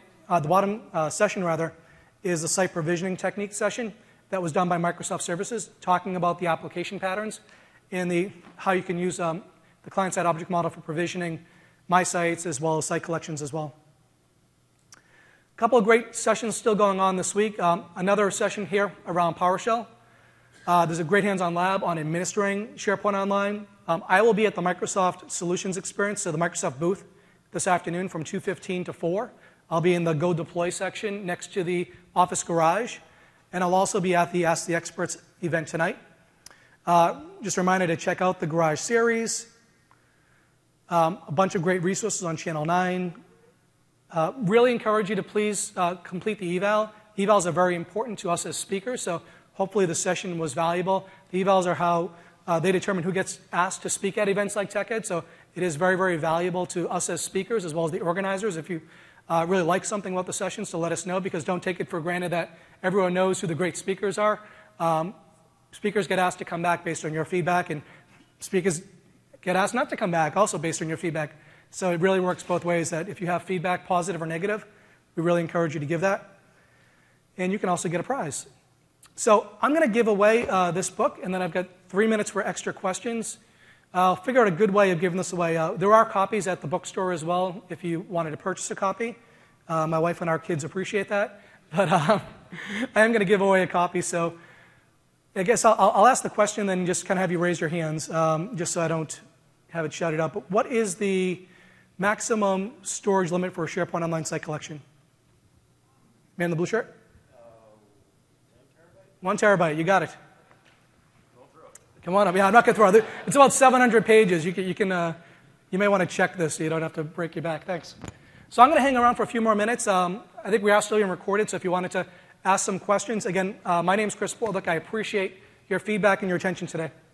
is the site provisioning technique session that was done by Microsoft Services, talking about the application patterns and how you can use the client-side object model for provisioning my sites as well as site collections as well. A couple of great sessions still going on this week. Another session here around PowerShell. There's a great hands-on lab on administering SharePoint Online. I will be at the Microsoft Solutions Experience, so the Microsoft booth, this afternoon from 2:15 to 4. I'll be in the Go Deploy section next to the Office Garage, and I'll also be at the Ask the Experts event tonight. Just a reminder to check out the Garage series. A bunch of great resources on Channel 9. Really encourage you to please complete the eval. Evals are very important to us as speakers, so hopefully the session was valuable. The evals are how they determine who gets asked to speak at events like TechEd, so it is very, very valuable to us as speakers as well as the organizers. If you really like something about the sessions, to let us know, because don't take it for granted that everyone knows who the great speakers are. Speakers get asked to come back based on your feedback, and speakers get asked not to come back also based on your feedback. So it really works both ways, that if you have feedback, positive or negative, we really encourage you to give that. And you can also get a prize. So I'm going to give away this book, and then I've got 3 minutes for extra questions. I'll figure out a good way of giving this away. There are copies at the bookstore as well if you wanted to purchase a copy. My wife and our kids appreciate that. But I am going to give away a copy, so I guess I'll ask the question and then just kind of have you raise your hands, just so I don't have it shouted out. But what is the maximum storage limit for a SharePoint Online site collection? Man in the blue shirt? 1 terabyte, you got it. Come on up. Yeah, I'm not going to throw it. It's about 700 pages. You may want to check this so you don't have to break your back. Thanks. So I'm going to hang around for a few more minutes. I think we are still being recorded, so if you wanted to ask some questions. Again, my name's Chris Bolduc. I appreciate your feedback and your attention today.